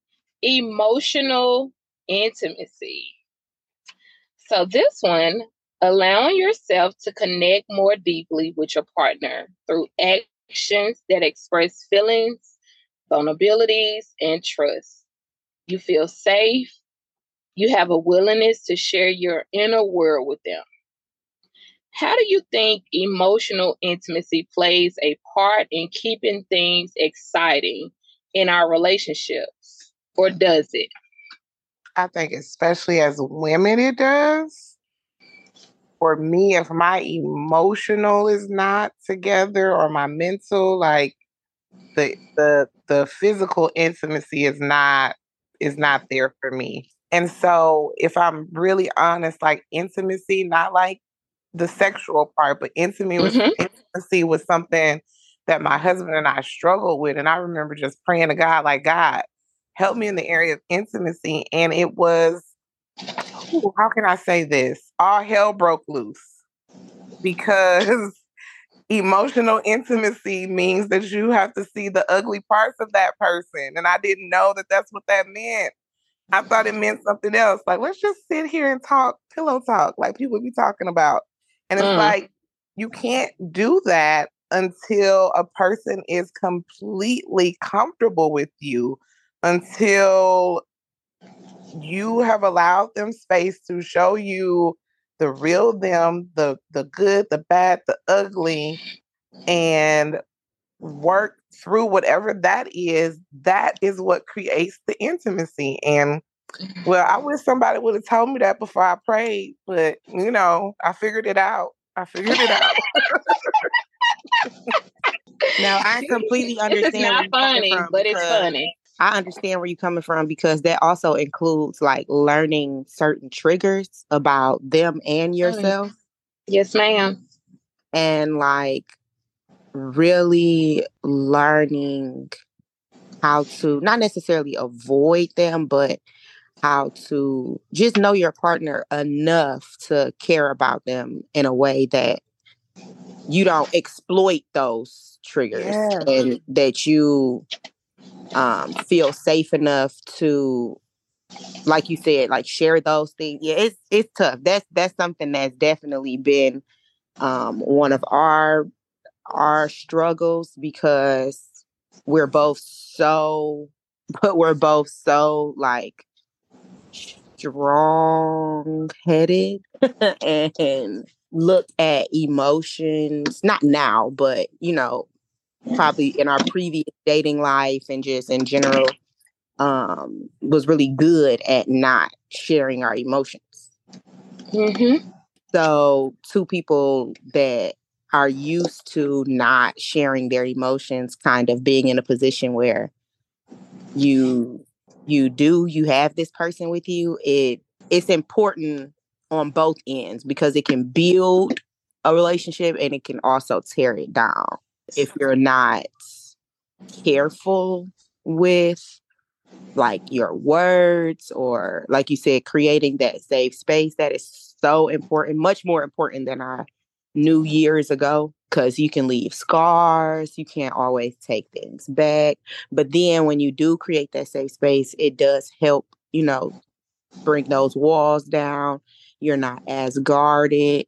emotional intimacy. So this one, allowing yourself to connect more deeply with your partner through actions that express feelings, vulnerabilities, and trust. You feel safe. You have a willingness to share your inner world with them. How do you think emotional intimacy plays a part in keeping things exciting in our relationships? Or does it? I think especially as women it does. For me, if my emotional is not together or my mental, like the the the physical intimacy is not is not there for me. And so if I'm really honest, like intimacy, not like the sexual part, but intimacy was Mm-hmm. intimacy was something that my husband and I struggled with. And I remember just praying to God, like, God, help me in the area of intimacy. And it was, ooh, how can I say this? All hell broke loose because emotional intimacy means that you have to see the ugly parts of that person. And I didn't know that that's what that meant. I thought it meant something else. Like, let's just sit here and talk, pillow talk, like people be talking about. And it's Mm. like, you can't do that until a person is completely comfortable with you, until you have allowed them space to show you the real them, the the good, the bad, the ugly, and work through whatever that is. That is what creates the intimacy. And well, I wish somebody would have told me that before I prayed, but you know, I figured it out. I figured it out. Now I completely understand. It's not funny, but it's funny. I understand where you're coming from, because that also includes like learning certain triggers about them and yourself. Mm. Yes, ma'am. And like really learning how to not necessarily avoid them, but how to just know your partner enough to care about them in a way that you don't exploit those triggers, yeah. And that you um, feel safe enough to, like you said, like share those things. Yeah, it's it's tough. That's that's something that's definitely been um, one of our our struggles, because we're both so, but we're both so like strong-headed and look at emotions, not now, but you know, probably in our previous dating life and just in general, um, was really good at not sharing our emotions. Mm-hmm. So two people that are used to not sharing their emotions, kind of being in a position where you you do you have this person with you, it it's important on both ends, because it can build a relationship and it can also tear it down if you're not careful with like your words, or like you said, creating that safe space. That is so important, much more important than I knew years ago, because you can leave scars. You can't always take things back. But then when you do create that safe space, it does help, you know, bring those walls down. You're not as guarded.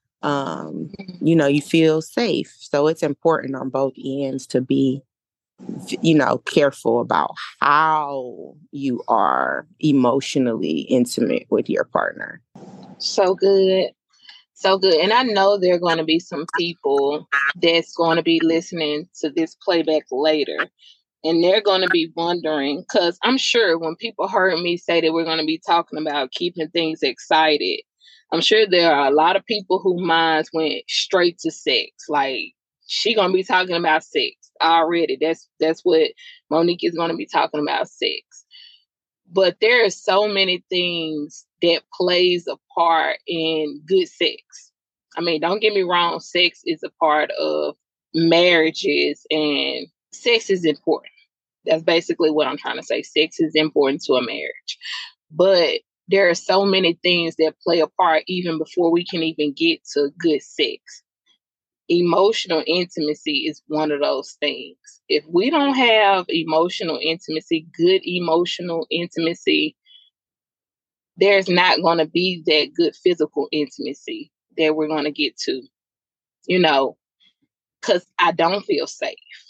Um, you know, you feel safe. So it's important on both ends to be, you know, careful about how you are emotionally intimate with your partner. So good. So good. And I know there are going to be some people that's going to be listening to this playback later, and they're going to be wondering, because I'm sure when people heard me say that we're going to be talking about keeping things excited, I'm sure there are a lot of people whose minds went straight to sex. Like, she going to be talking about sex already. That's that's what Monique is going to be talking about, sex. But there are so many things that plays a part in good sex. I mean, don't get me wrong, sex is a part of marriages, and sex is important. That's basically what I'm trying to say. Sex is important to a marriage. But there are so many things that play a part even before we can even get to good sex. Emotional intimacy is one of those things. If we don't have emotional intimacy, good emotional intimacy, there's not going to be that good physical intimacy that we're going to get to, you know, because I don't feel safe.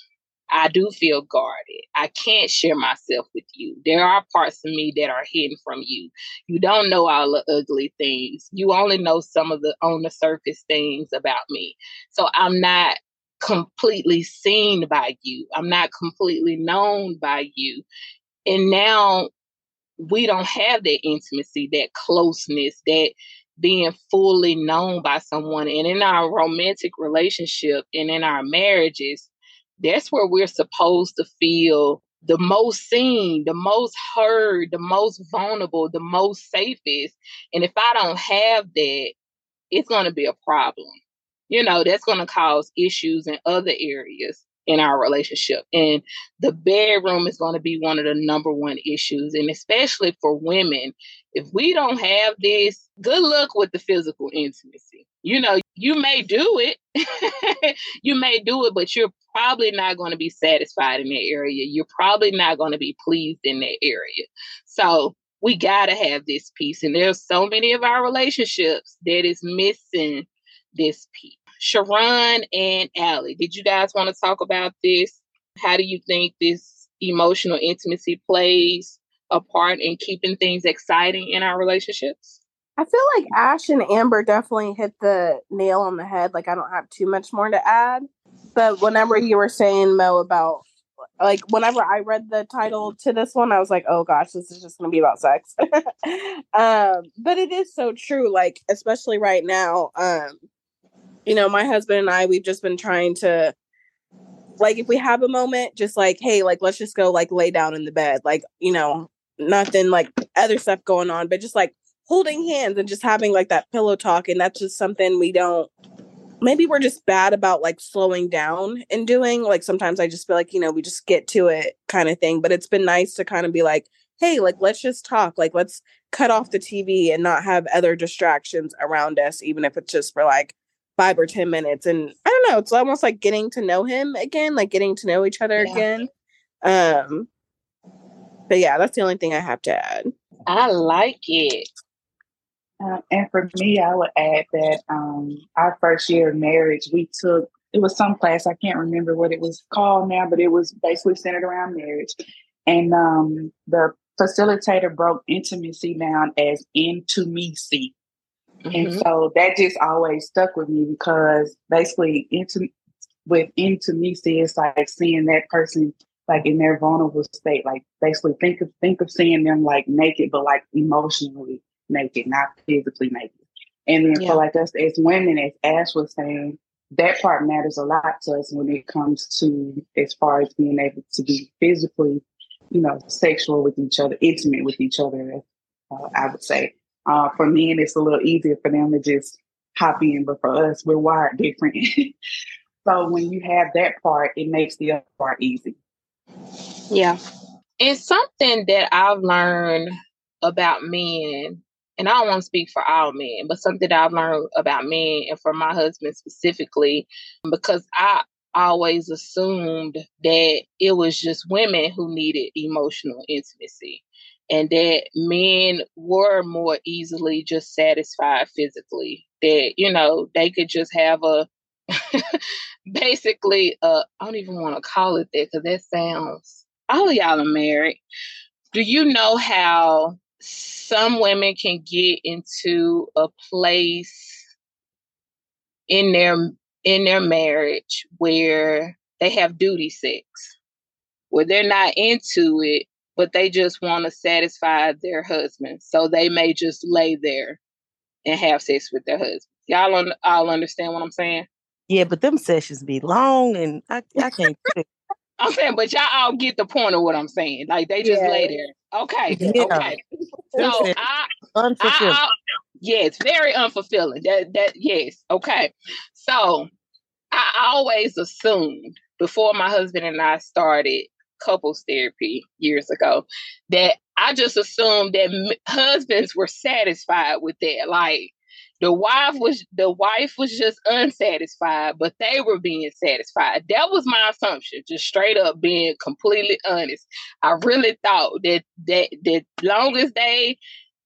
I do feel guarded. I can't share myself with you. There are parts of me that are hidden from you. You don't know all the ugly things. You only know some of the on the surface things about me. So I'm not completely seen by you. I'm not completely known by you. And now we don't have that intimacy, that closeness, that being fully known by someone. And in our romantic relationship and in our marriages, that's where we're supposed to feel the most seen, the most heard, the most vulnerable, the most safest. And if I don't have that, it's going to be a problem. You know, that's going to cause issues in other areas in our relationship. And the bedroom is going to be one of the number one issues. And especially for women, if we don't have this, good luck with the physical intimacy. You know, you may do it. You may do it, but you're probably not going to be satisfied in that area. You're probably not going to be pleased in that area. So we got to have this piece. And there's so many of our relationships that is missing this piece. Sharon and Allie, did you guys want to talk about this? How do you think this emotional intimacy plays a part in keeping things exciting in our relationships? I feel like Ash and Amber definitely hit the nail on the head. Like, I don't have too much more to add. But whenever you were saying, Mo, about, like, whenever I read the title to this one, I was like, oh gosh, this is just going to be about sex. um, but it is so true. Like, especially right now, um, you know, my husband and I, we've just been trying to, like, if we have a moment, just like, hey, like, let's just go, like, lay down in the bed. Like, you know, nothing like other stuff going on, but just like holding hands and just having like that pillow talk. And that's just something we don't, maybe we're just bad about like slowing down and doing. Like, sometimes I just feel like, you know, we just get to it kind of thing. But it's been nice to kind of be like, hey, like, let's just talk. Like, let's cut off the T V and not have other distractions around us, even if it's just for like five or ten minutes. And I don't know, it's almost like getting to know him again, like getting to know each other yeah. again. Um, but yeah, that's the only thing I have to add. I like it. Uh, and for me, I would add that um, our first year of marriage, we took, it was some class, I can't remember what it was called now, but it was basically centered around marriage. And um, the facilitator broke intimacy down as intimacy. Mm-hmm. And so that just always stuck with me because basically intim- with intimacy, it's like seeing that person like in their vulnerable state, like basically think of think of seeing them like naked, but like emotionally naked, not physically naked. And then yeah. for like us as women, as Ash was saying, that part matters a lot to us when it comes to as far as being able to be physically, you know, sexual with each other, intimate with each other, uh, I would say. Uh, for men, it's a little easier for them to just hop in, but for us, we're wired different. So when you have that part, it makes the other part easy. Yeah. It's something that I've learned about men, and I don't want to speak for all men, but something that I've learned about men and for my husband specifically, because I always assumed that it was just women who needed emotional intimacy and that men were more easily just satisfied physically, that, you know, they could just have a basically, uh, I don't even want to call it that because that sounds, all of y'all are married. Do you know how some women can get into a place in their in their marriage where they have duty sex, where they're not into it, but they just want to satisfy their husband, so they may just lay there and have sex with their husband? Y'all un- all understand what I'm saying? Yeah, but them sessions be long, and I I can't. I'm saying, but y'all all get the point of what I'm saying. Like, they just yeah. lay there. Okay. Yeah. Okay. So I, I, I, yeah, it's very unfulfilling. That, that, yes. Okay. So I always assumed before my husband and I started couples therapy years ago that I just assumed that m- husbands were satisfied with that. Like, The wife was the wife was just unsatisfied, but they were being satisfied. That was my assumption, just straight up being completely honest. I really thought that that that long as they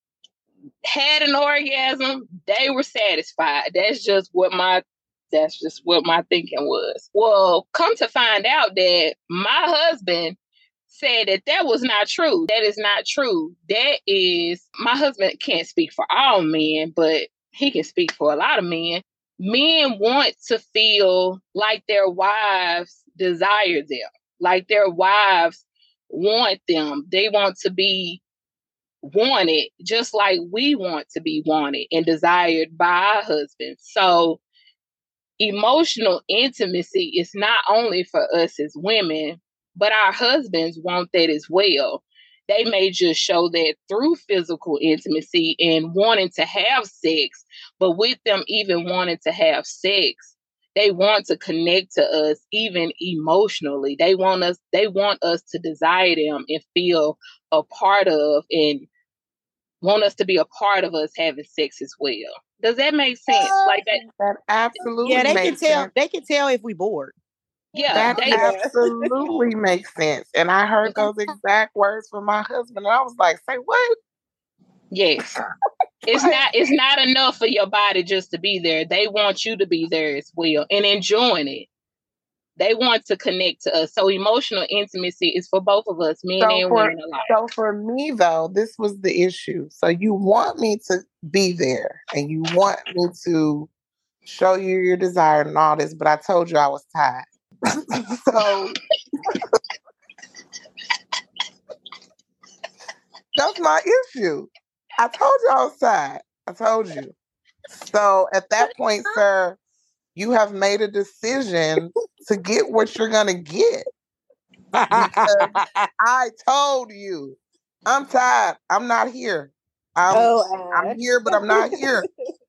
had an orgasm, they were satisfied. That's just what my that's just what my thinking was. Well, come to find out that my husband said that that was not true. That is not true. That is, my husband can't speak for all men, but he can speak for a lot of men. Men want to feel like their wives desire them, like their wives want them. They want to be wanted just like we want to be wanted and desired by our husbands. So emotional intimacy is not only for us as women, but our husbands want that as well. They may just show that through physical intimacy and wanting to have sex, but with them even wanting to have sex, they want to connect to us even emotionally. They want us, they want us to desire them and feel a part of and want us to be a part of us having sex as well. Does that make sense? Like that? That absolutely yeah, they makes can tell. sense. They can tell if we bored. Yeah, that they, absolutely makes sense. And I heard those exact words from my husband, and I was like, "Say what?" Yes, it's not. It's not enough for your body just to be there. They want you to be there as well and enjoying it. They want to connect to us. So emotional intimacy is for both of us, men So and for, women alike. so for me, though, this was the issue. So you want me to be there and you want me to show you your desire and all this, but I told you I was tired. So that's my issue. I told you I was tired. I told you. So at that point, sir, you have made a decision to get what you're going to get. Because I told you, I'm tired. I'm not here. I'm, Oh, I'm Ash. here, but I'm not here.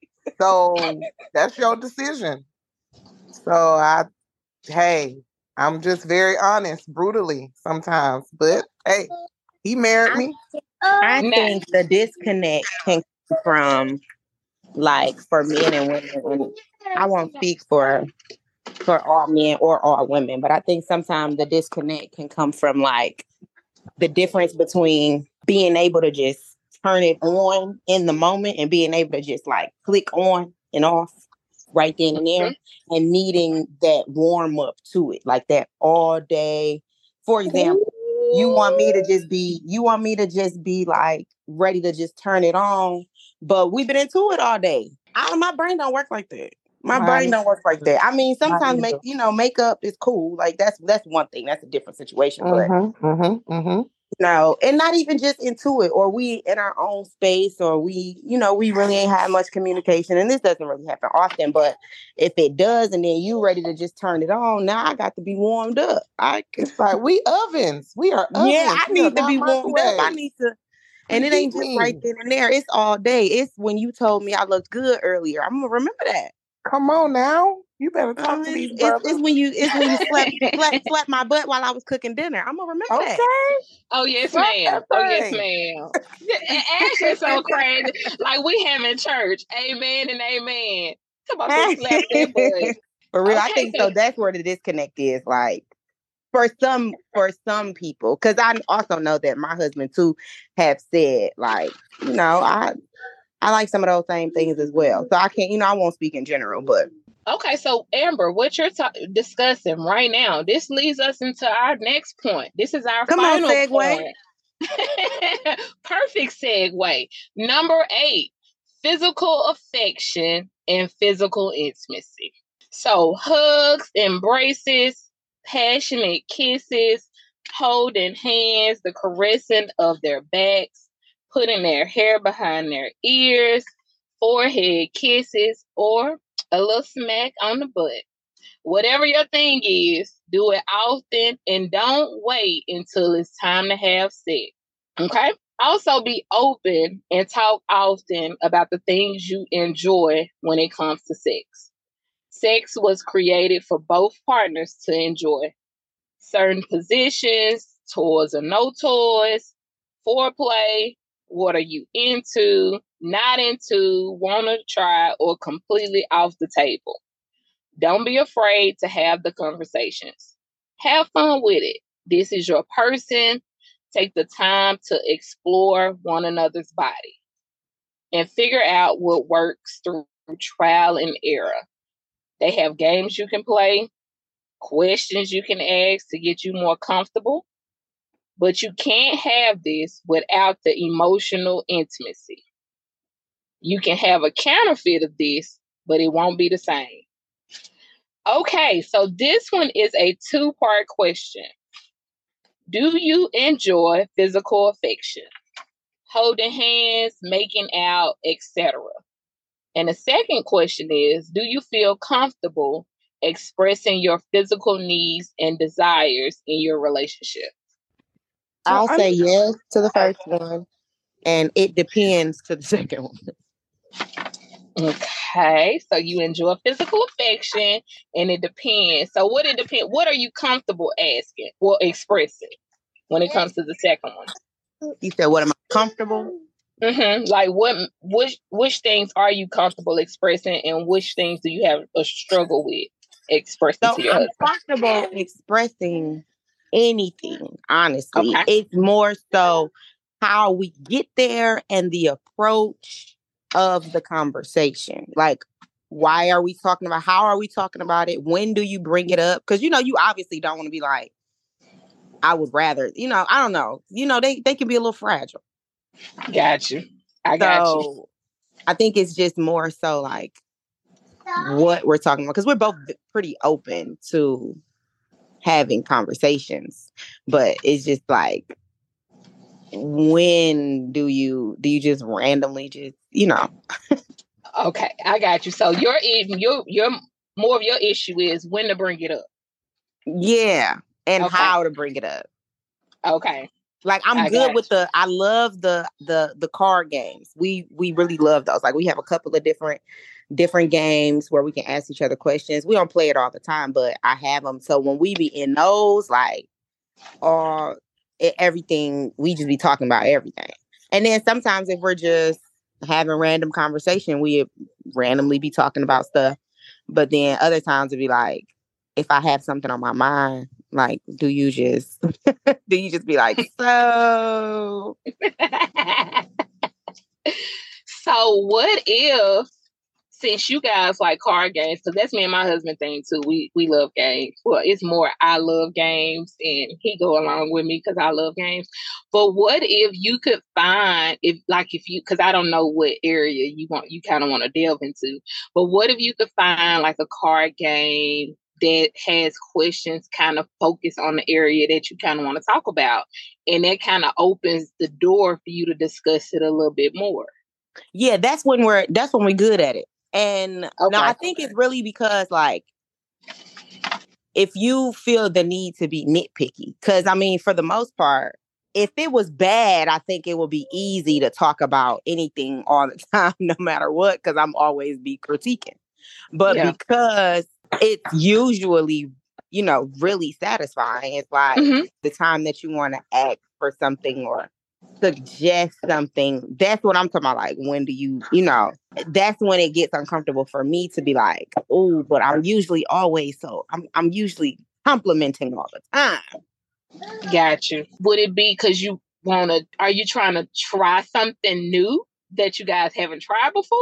So that's your decision. So I, hey, I'm just very honest, brutally sometimes. But hey, he married me. I Now- think the disconnect can come from, like, for men and women. And I won't speak for for all men or all women, but I think sometimes the disconnect can come from, like, the difference between being able to just turn it on in the moment and being able to just, like, click on and off right then and there, and needing that warm up to it, like that all day. For example, you want me to just be, you want me to just be like ready to just turn it on, but we've been into it all day. I, my brain don't work like that. My Mine brain don't work like that. I mean, sometimes Mine make either. you know makeup is cool. Like that's that's one thing. That's a different situation. But Mm-hmm, mm-hmm, mm-hmm. no, and not even just into it, or we in our own space, or we, you know, we really ain't had much communication. And this doesn't really happen often, but if it does, and then you ready to just turn it on, now I got to be warmed up. I It's like we ovens. We are ovens. yeah, I We are need to not be warmed up. I microwaves. need to, and it ain't Preheat just right me. then and there. It's all day. It's when you told me I looked good earlier. I'm gonna remember that. Come on now. You better talk Um, to it's, these it's, brothers. it's when you it's when you slapped slapped slapped my butt while I was cooking dinner. I'm gonna remember Okay. that. Oh yes, Slap ma'am. that Oh yes, thing. ma'am. And Ash is so crazy. Like we having church. Amen and amen. Come on, so slap that butt. For real, I Okay, think so- so. That's where the disconnect is. Like for some, for some people, because I also know that my husband too have said, like, you know, I I like some of those same things as well. So I can't, you know, I won't speak in general, but Okay, so Amber, what you're ta- discussing right now, this leads us into our next point. This is our come on, final segue. point. Perfect segue. Number eight, physical affection and physical intimacy. So hugs, embraces, passionate kisses, holding hands, the caressing of their backs, putting their hair behind their ears, forehead kisses, or a little smack on the butt. Whatever your thing is, do it often and don't wait until it's time to have sex. Okay? Also be open and talk often about the things you enjoy when it comes to sex. Sex was created for both partners to enjoy. Certain positions, toys or no toys, foreplay, what are you into, not into, want to try, or completely off the table. Don't be afraid to have the conversations. Have fun with it. This is your person. Take the time to explore one another's body and figure out what works through trial and error. They have games you can play, questions you can ask to get you more comfortable, but you can't have this without the emotional intimacy. You can have a counterfeit of this, but it won't be the same. Okay, so this one is a two-part question. Do you enjoy physical affection? Holding hands, making out, et cetera. And the second question is, do you feel comfortable expressing your physical needs and desires in your relationship? I'll I'm- say yes to the first one, and it depends to the second one. Okay, so you enjoy physical affection, and it depends. So what it depends? What are you comfortable asking or expressing when it comes to the second one? You said, "What am I comfortable?" Mm-hmm. Like what? Which which things are you comfortable expressing, and which things do you have a struggle with expressing So to your I'm husband? comfortable expressing anything. Honestly, Okay. it's more so how we get there and the approach of the conversation. Like, why are we talking about, how are we talking about it? When do you bring it up? Because, you know, you obviously don't want to be like, I would rather, you know, I don't know. You know, they, they can be a little fragile. Got you. I got so, you. I think it's just more so like what we're talking about. Because we're both pretty open to having conversations. But it's just like, when do you, do you just randomly just, you know. Okay, I got you. So your, your, your, more of your issue is when to bring it up. Yeah. And okay. how to bring it up. Okay. Like I'm I good with you. the, I love the, the, the card games. We, we really love those. Like we have a couple of different, different games where we can ask each other questions. We don't play it all the time, but I have them. So when we be in those, like, uh, it, everything, we just be talking about everything. And then sometimes if we're just having random conversation, we randomly be talking about stuff. But then other times it'd be like, if I have something on my mind, like, do you just, do you just be like, so? So what if, since you guys like card games, because that's me and my husband thing too. We we love games. Well, it's more I love games, and he go along with me because I love games. But what if you could find, if like if you, because I don't know what area you want, you kind of want to delve into. But what if you could find like a card game that has questions kind of focused on the area that you kind of want to talk about, and that kind of opens the door for you to discuss it a little bit more. Yeah, that's when we're that's when we're good at it. And okay. Now I think it's really because like if you feel the need to be nitpicky, because I mean, for the most part, if it was bad, I think it would be easy to talk about anything all the time, no matter what, because I'm always be critiquing. But yeah. Because it's usually, you know, really satisfying, it's like mm-hmm. the time that you want to ask for something or suggest something. That's what I'm talking about. Like, when do you, you know, that's when it gets uncomfortable for me to be like, oh, but I'm usually always so, I'm I'm usually complimenting all the time. Got you. Would it be because you want to, are you trying to try something new that you guys haven't tried before?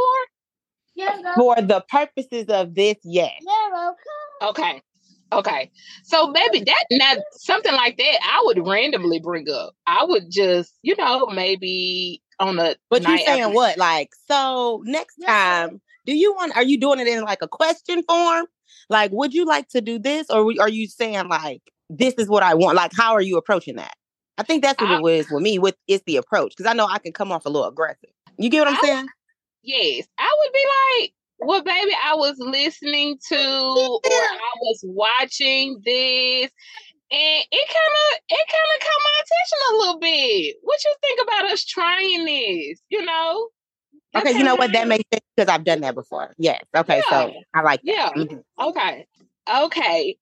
For the purposes of this, yes. Okay. Okay. So maybe that, now something like that, I would randomly bring up. I would just, you know, maybe on a But night you saying after- what? Like, so next time, do you want, are you doing it in like a question form? Like, would you like to do this? Or are you saying like, this is what I want? Like, how are you approaching that? I think that's what I, it is with me, with it's the approach. Because I know I can come off a little aggressive. You get what I'm I, saying? Yes. I would be like, well, baby, I was listening to or I was watching this, and it kind of it kind of caught my attention a little bit. What you think about us trying this? You know? That's okay, you know what? That makes sense because I've done that before. Yes. Okay, yeah. So I like that. Yeah. Mm-hmm. Okay. Okay.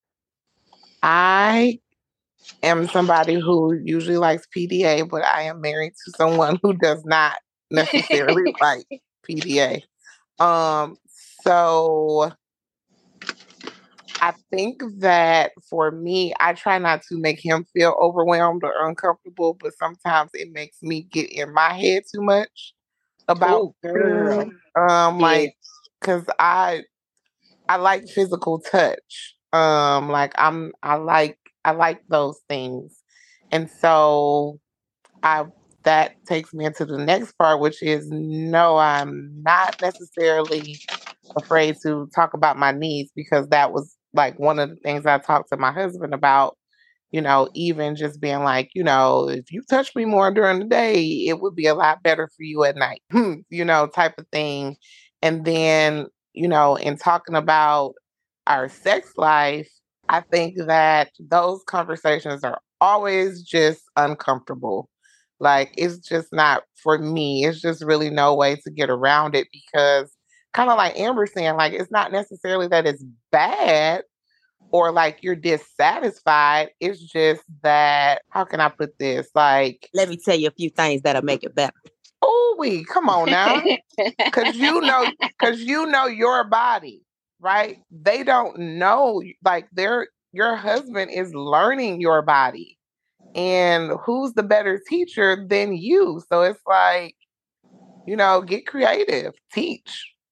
I am somebody who usually likes P D A, but I am married to someone who does not necessarily like P D A. Um, so I think that for me, I try not to make him feel overwhelmed or uncomfortable, but sometimes it makes me get in my head too much about Ooh, girl. Things. Um, yeah. Like, cause I I like physical touch. Um, like I'm I like I like those things. And so I that takes me into the next part, which is no, I'm not necessarily afraid to talk about my needs, because that was like one of the things I talked to my husband about, you know, even just being like, you know, if you touch me more during the day, it would be a lot better for you at night, you know, type of thing. And then, you know, in talking about our sex life, I think that those conversations are always just uncomfortable. Like, it's just not for me. It's just really no way to get around it, because kind of like Amber saying, like, it's not necessarily that it's bad or like you're dissatisfied. It's just that, how can I put this? Like, let me tell you a few things that'll make it better. Oh, we come on now. Cause you know, cause you know your body, right? They don't know, like their your husband is learning your body. And who's the better teacher than you? So it's like, you know, get creative, teach.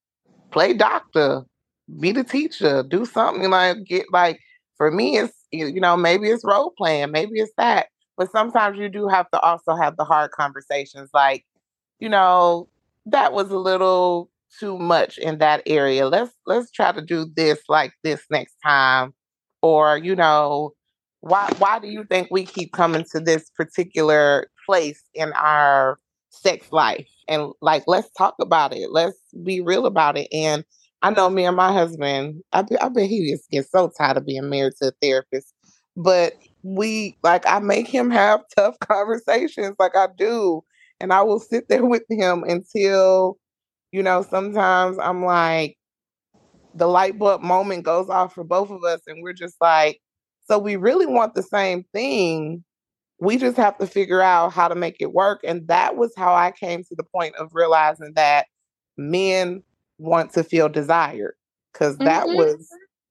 play doctor, be the teacher, do something like get like for me it's you know, maybe it's role playing, maybe it's that. But sometimes you do have to also have the hard conversations like, you know, that was a little too much in that area. Let's let's try to do this like this next time. Or, you know, why why do you think we keep coming to this particular place in our sex life? And like let's talk about it. Let's be real about it. And I know me and my husband, I bet, I bet he just gets so tired of being married to a therapist. But we like I make him have tough conversations like I do. And I will sit there with him until, you know, sometimes I'm like, the light bulb moment goes off for both of us. And we're just like, so we really want the same thing. We just have to figure out how to make it work. And that was how I came to the point of realizing that men want to feel desired. Because that Mhm. was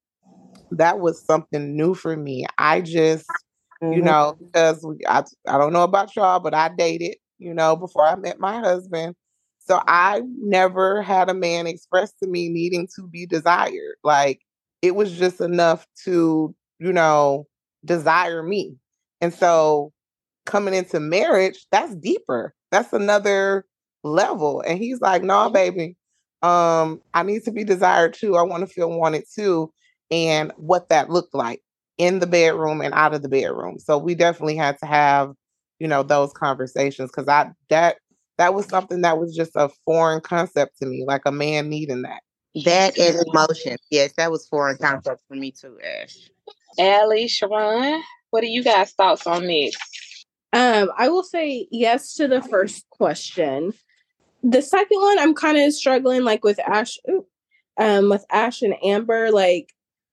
that was something new for me. I just, you Mhm. know, because we, I, I don't know about y'all, but I dated, you know, before I met my husband. So I never had a man express to me needing to be desired. Like it was just enough to, you know, desire me. And so coming into marriage, that's deeper. That's another level. And he's like, no, baby, um, I need to be desired too. I want to feel wanted too. And what that looked like in the bedroom and out of the bedroom. So we definitely had to have, you know, those conversations because I that that was something that was just a foreign concept to me, like a man needing that. That and emotion. Yes, that was foreign concept for me too, Ash. Allie, Sharon, what are you guys' thoughts on this? Um, I will say yes to the first question. The second one, I'm kind of struggling, like with Ash, ooh, um, with Ash and Amber. Like,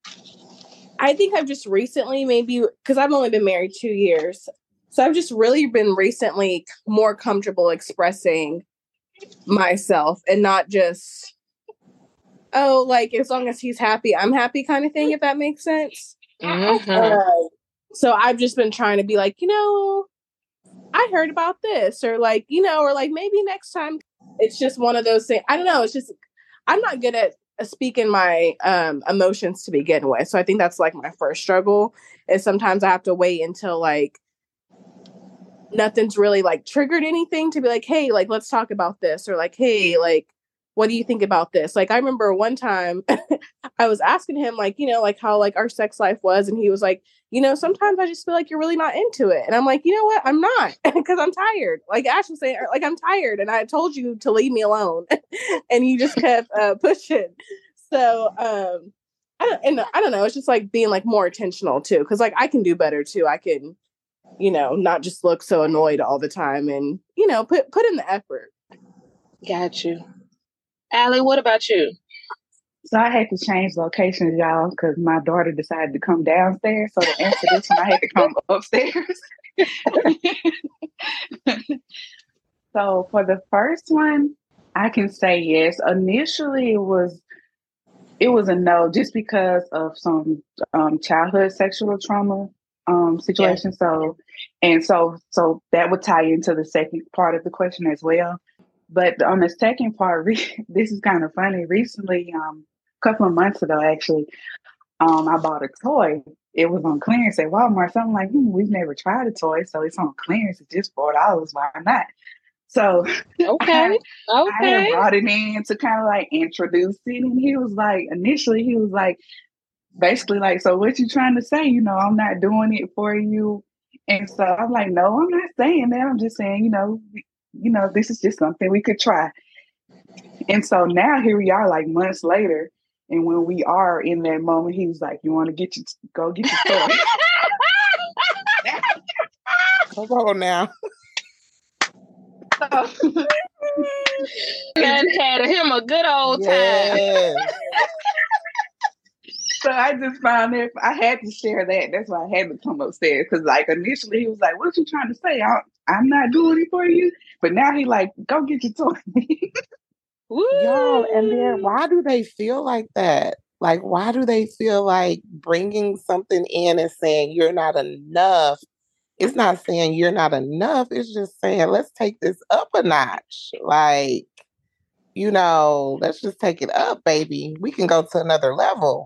I think I've just recently, maybe because I've only been married two years, so I've just really been recently more comfortable expressing myself and not just, oh, like as long as he's happy, I'm happy, kind of thing. If that makes sense. Mhm. Uh, so I've just been trying to be like, you know, I heard about this, or like, you know, or like maybe next time. It's just one of those things. I don't know. It's just, I'm not good at uh, speaking my um, emotions to begin with. So I think that's like my first struggle is sometimes I have to wait until like nothing's really like triggered anything to be like, hey, like, let's talk about this. Or like, hey, like, what do you think about this? Like, I remember one time I was asking him, like, you know, like how like our sex life was. And he was like, you know, sometimes I just feel like you're really not into it. And I'm like, you know what? I'm not because I'm tired. Like Ash was saying, like, I'm tired. And I told you to leave me alone. And you just kept uh, pushing. So, um, I don't, and I don't know. It's just like being like more intentional too. Cause like I can do better too. I can, you know, not just look so annoyed all the time and, you know, put, put in the effort. Got you. Allie, what about you? So I had to change locations, y'all, because my daughter decided to come downstairs. So to answer this one, I had to come upstairs. So for the first one, I can say yes. Initially, it was it was a no, just because of some um, childhood sexual trauma um, situation. Yeah. So and so so that would tie into the second part of the question as well. But on the second part, re- this is kind of funny. Recently, um, a couple of months ago, actually, um, I bought a toy. It was on clearance at Walmart. So I'm like, hmm, we've never tried a toy, so it's on clearance. It's just four dollars. Why not? So okay, I, okay. I had brought it in to kind of like introduce it, and he was like, initially, he was like, basically like, so what you trying to say? You know, I'm not doing it for you. And so I'm like, no, I'm not saying that. I'm just saying, you know, you know, this is just something we could try. And so now here we are, like months later, and when we are in that moment, he was like, "You want to get your go get your toy?" Come on now. So, and had him a good old yes. time. So I just found it. I had to share that. That's why I had to come upstairs, because like initially he was like, "What you trying to say? I, I'm not doing it for you." But now he like, "Go get your toy." Y'all, and then why do they feel like that? Like, why do they feel like bringing something in and saying you're not enough? It's not saying you're not enough. It's just saying, let's take this up a notch. Like, you know, let's just take it up, baby. We can go to another level.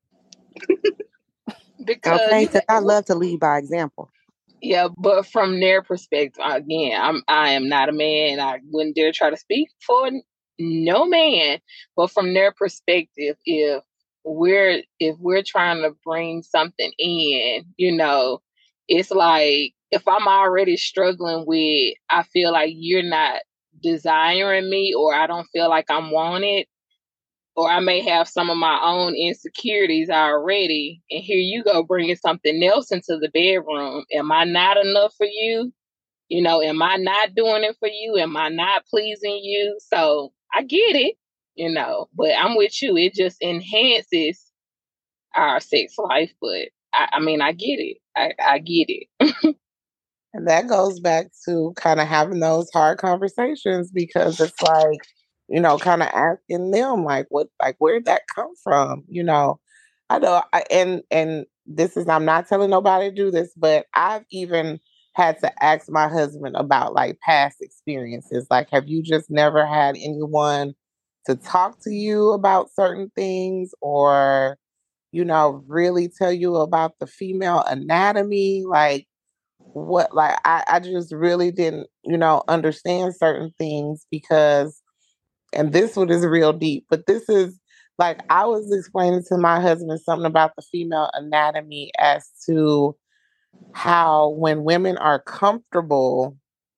Because okay, because I love to lead by example. Yeah, but from their perspective, again, I'm I am not a man. I wouldn't dare try to speak for no man. But from their perspective, if we're if we're trying to bring something in, you know, it's like if I'm already struggling with, I feel like you're not desiring me, or I don't feel like I'm wanted, or I may have some of my own insecurities already, and here you go bringing something else into the bedroom. Am I not enough for you? You know, am I not doing it for you? Am I not pleasing you? So I get it, you know, but I'm with you. It just enhances our sex life. But I, I mean, I get it. I, I get it. And that goes back to kind of having those hard conversations, because it's like, you know, kind of asking them like, what, like, where'd that come from? You know, I know, I, and and this is, I'm not telling nobody to do this, but I've even had to ask my husband about like past experiences. Like, have you just never had anyone to talk to you about certain things, or, you know, really tell you about the female anatomy? Like, what, like, I, I just really didn't, you know, understand certain things, because, and this one is real deep, but this is like, I was explaining to my husband something about the female anatomy as to how when women are comfortable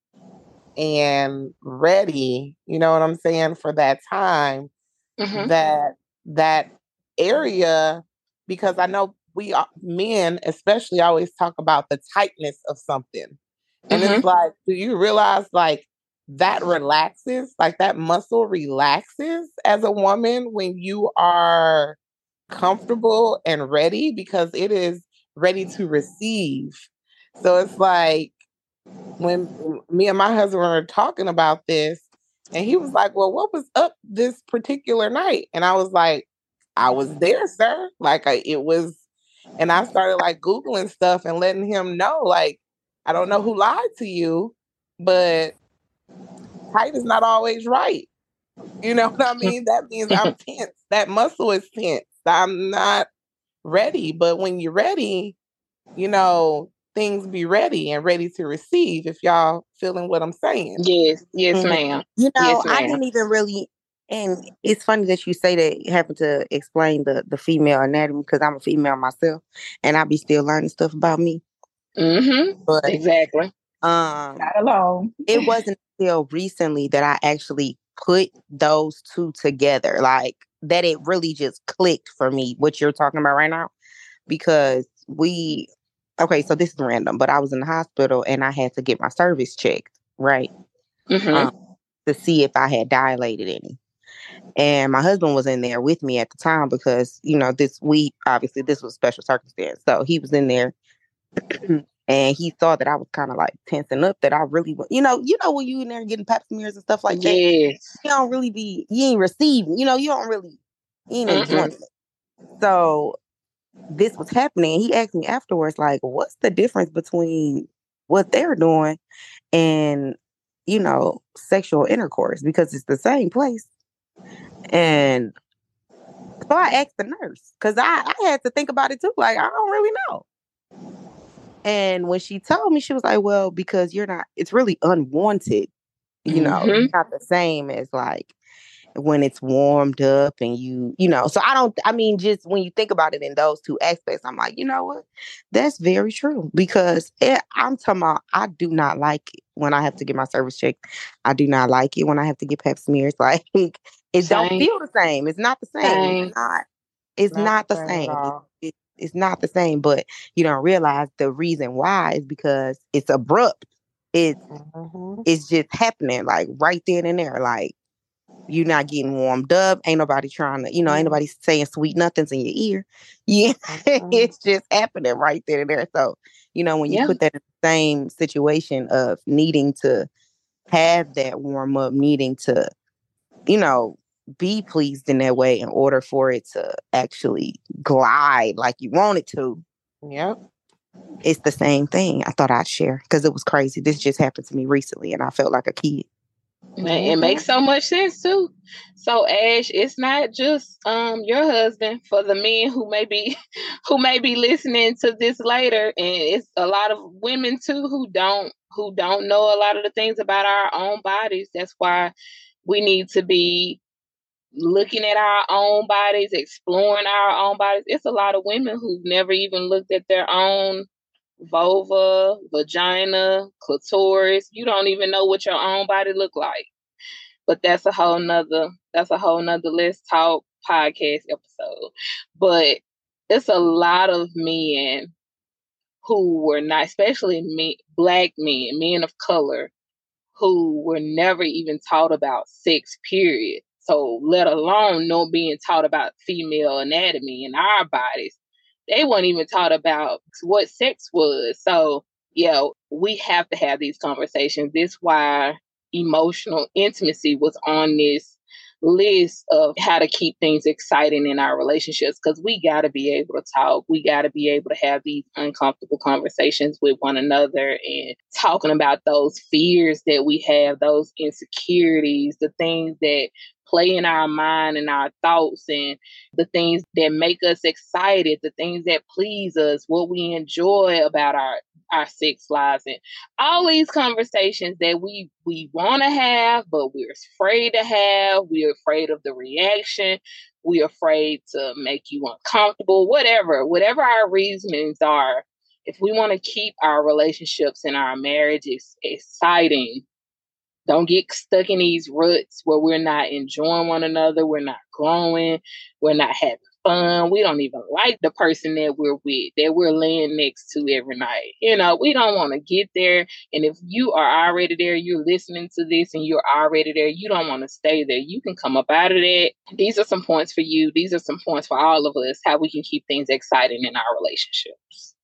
and ready, you know what I'm saying, for that time, Mhm. that that area, because I know we are, men especially always talk about the tightness of something. And Mhm. it's like, do you realize like that relaxes, like that muscle relaxes as a woman when you are comfortable and ready, because it is ready to receive. So it's like when me and my husband were talking about this, and he was like, well, what was up this particular night? And I was like, I was there, sir. Like, I, it was, and I started like Googling stuff and letting him know, like, I don't know who lied to you, but tight is not always right. You know what I mean? That means I'm tense. That muscle is tense. I'm not ready. But when you're ready, you know, things be ready and ready to receive, if y'all feeling what I'm saying. Yes, yes, Mhm. ma'am. You know, Yes, I ma'am. didn't even really, and it's funny that you say that you happen to explain the, the female anatomy, because I'm a female myself, and I be still learning stuff about me. Mm-hmm. But Exactly. um, Not alone. it wasn't until recently that I actually put those two together, like that it really just clicked for me, what you're talking about right now. Because we, okay, so this is random, but I was in the hospital and I had to get my cervix checked, right? Mm-hmm. Um, to see if I had dilated any. And my husband was in there with me at the time because, you know, this we obviously this was a special circumstance. So he was in there and he saw that I was kind of like tensing up, that I really was, you know, you know, when you in there getting pap smears and stuff like that, Yes. you don't really be, you ain't receiving, you know, you don't really, you ain't enjoying Mm-mm. it. So this was happening. He asked me afterwards, like, what's the difference between what they're doing and, you know, sexual intercourse? Because it's the same place. And so I asked the nurse, because I, I had to think about it too. Like, I don't really know. And when she told me, she was like, well, because you're not, it's really unwanted. You know, Mm-hmm. it's not the same as like when it's warmed up and you, you know. So I don't, I mean, just when you think about it in those two aspects, I'm like, you know what? That's very true, because it, I'm talking about, I do not like it when I have to get my cervix checked. I do not like it when I have to get pap smears. Like, it don't Same. feel the same. It's not the same. Same. It's not, it's Not not the the same at same. It, all. it, it's not the same, but you don't realize the reason why is because it's abrupt. It's, Mm-hmm. it's just happening like right then and there. Like, you're not getting warmed up. Ain't nobody trying to, you know, ain't nobody saying sweet nothings in your ear. Yeah, Mm-hmm. it's just happening right there and there. So, you know, when you Yeah. put that in the same situation of needing to have that warm up, needing to, you know, be pleased in that way in order for it to actually glide like you want it to, Yep. it's the same thing. I thought I'd share because it was crazy. This just happened to me recently and I felt like a kid. Mm-hmm. It makes so much sense too. So Ash, it's not just um your husband. For the men who may be who may be listening to this later, and it's a lot of women too who don't who don't know a lot of the things about our own bodies. That's why we need to be looking at our own bodies, exploring our own bodies. It's a lot of women who've never even looked at their own vulva, vagina, clitoris. You don't even know what your own body look like. But that's a whole nother, that's a whole nother Let's Talk podcast episode. But it's a lot of men who were not, especially men, Black men, men of color, who were never even taught about sex, period. So let alone no being taught about female anatomy in our bodies. They weren't even taught about what sex was. So, yeah, we have to have these conversations. This is why emotional intimacy was on this list of how to keep things exciting in our relationships, because we got to be able to talk. We got to be able to have these uncomfortable conversations with one another and talking about those fears that we have, those insecurities, the things that play in our mind and our thoughts, and the things that make us excited, the things that please us, what we enjoy about our our sex lives, and all these conversations that we we want to have, but we're afraid to have. We're afraid of the reaction. We're afraid to make you uncomfortable, whatever, whatever our reasonings are. If we want to keep our relationships and our marriages exciting, don't get stuck in these ruts where we're not enjoying one another, we're not growing, we're not having fun. We don't even like the person that we're with, that we're laying next to every night. You know, we don't want to get there. And if you are already there, you're listening to this and you're already there, you don't want to stay there. You can come up out of that. These are some points for you. These are some points for all of us, how we can keep things exciting in our relationships.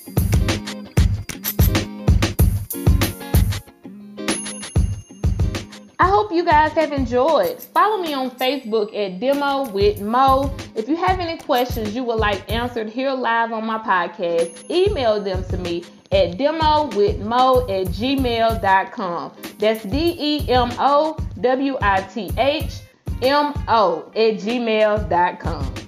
I hope you guys have enjoyed. Follow me on Facebook at Demo with Mo. If you have any questions you would like answered here live on my podcast, email them to me at demowithmo at gmail dot com. That's D E M O W I T H M O at gmail dot com.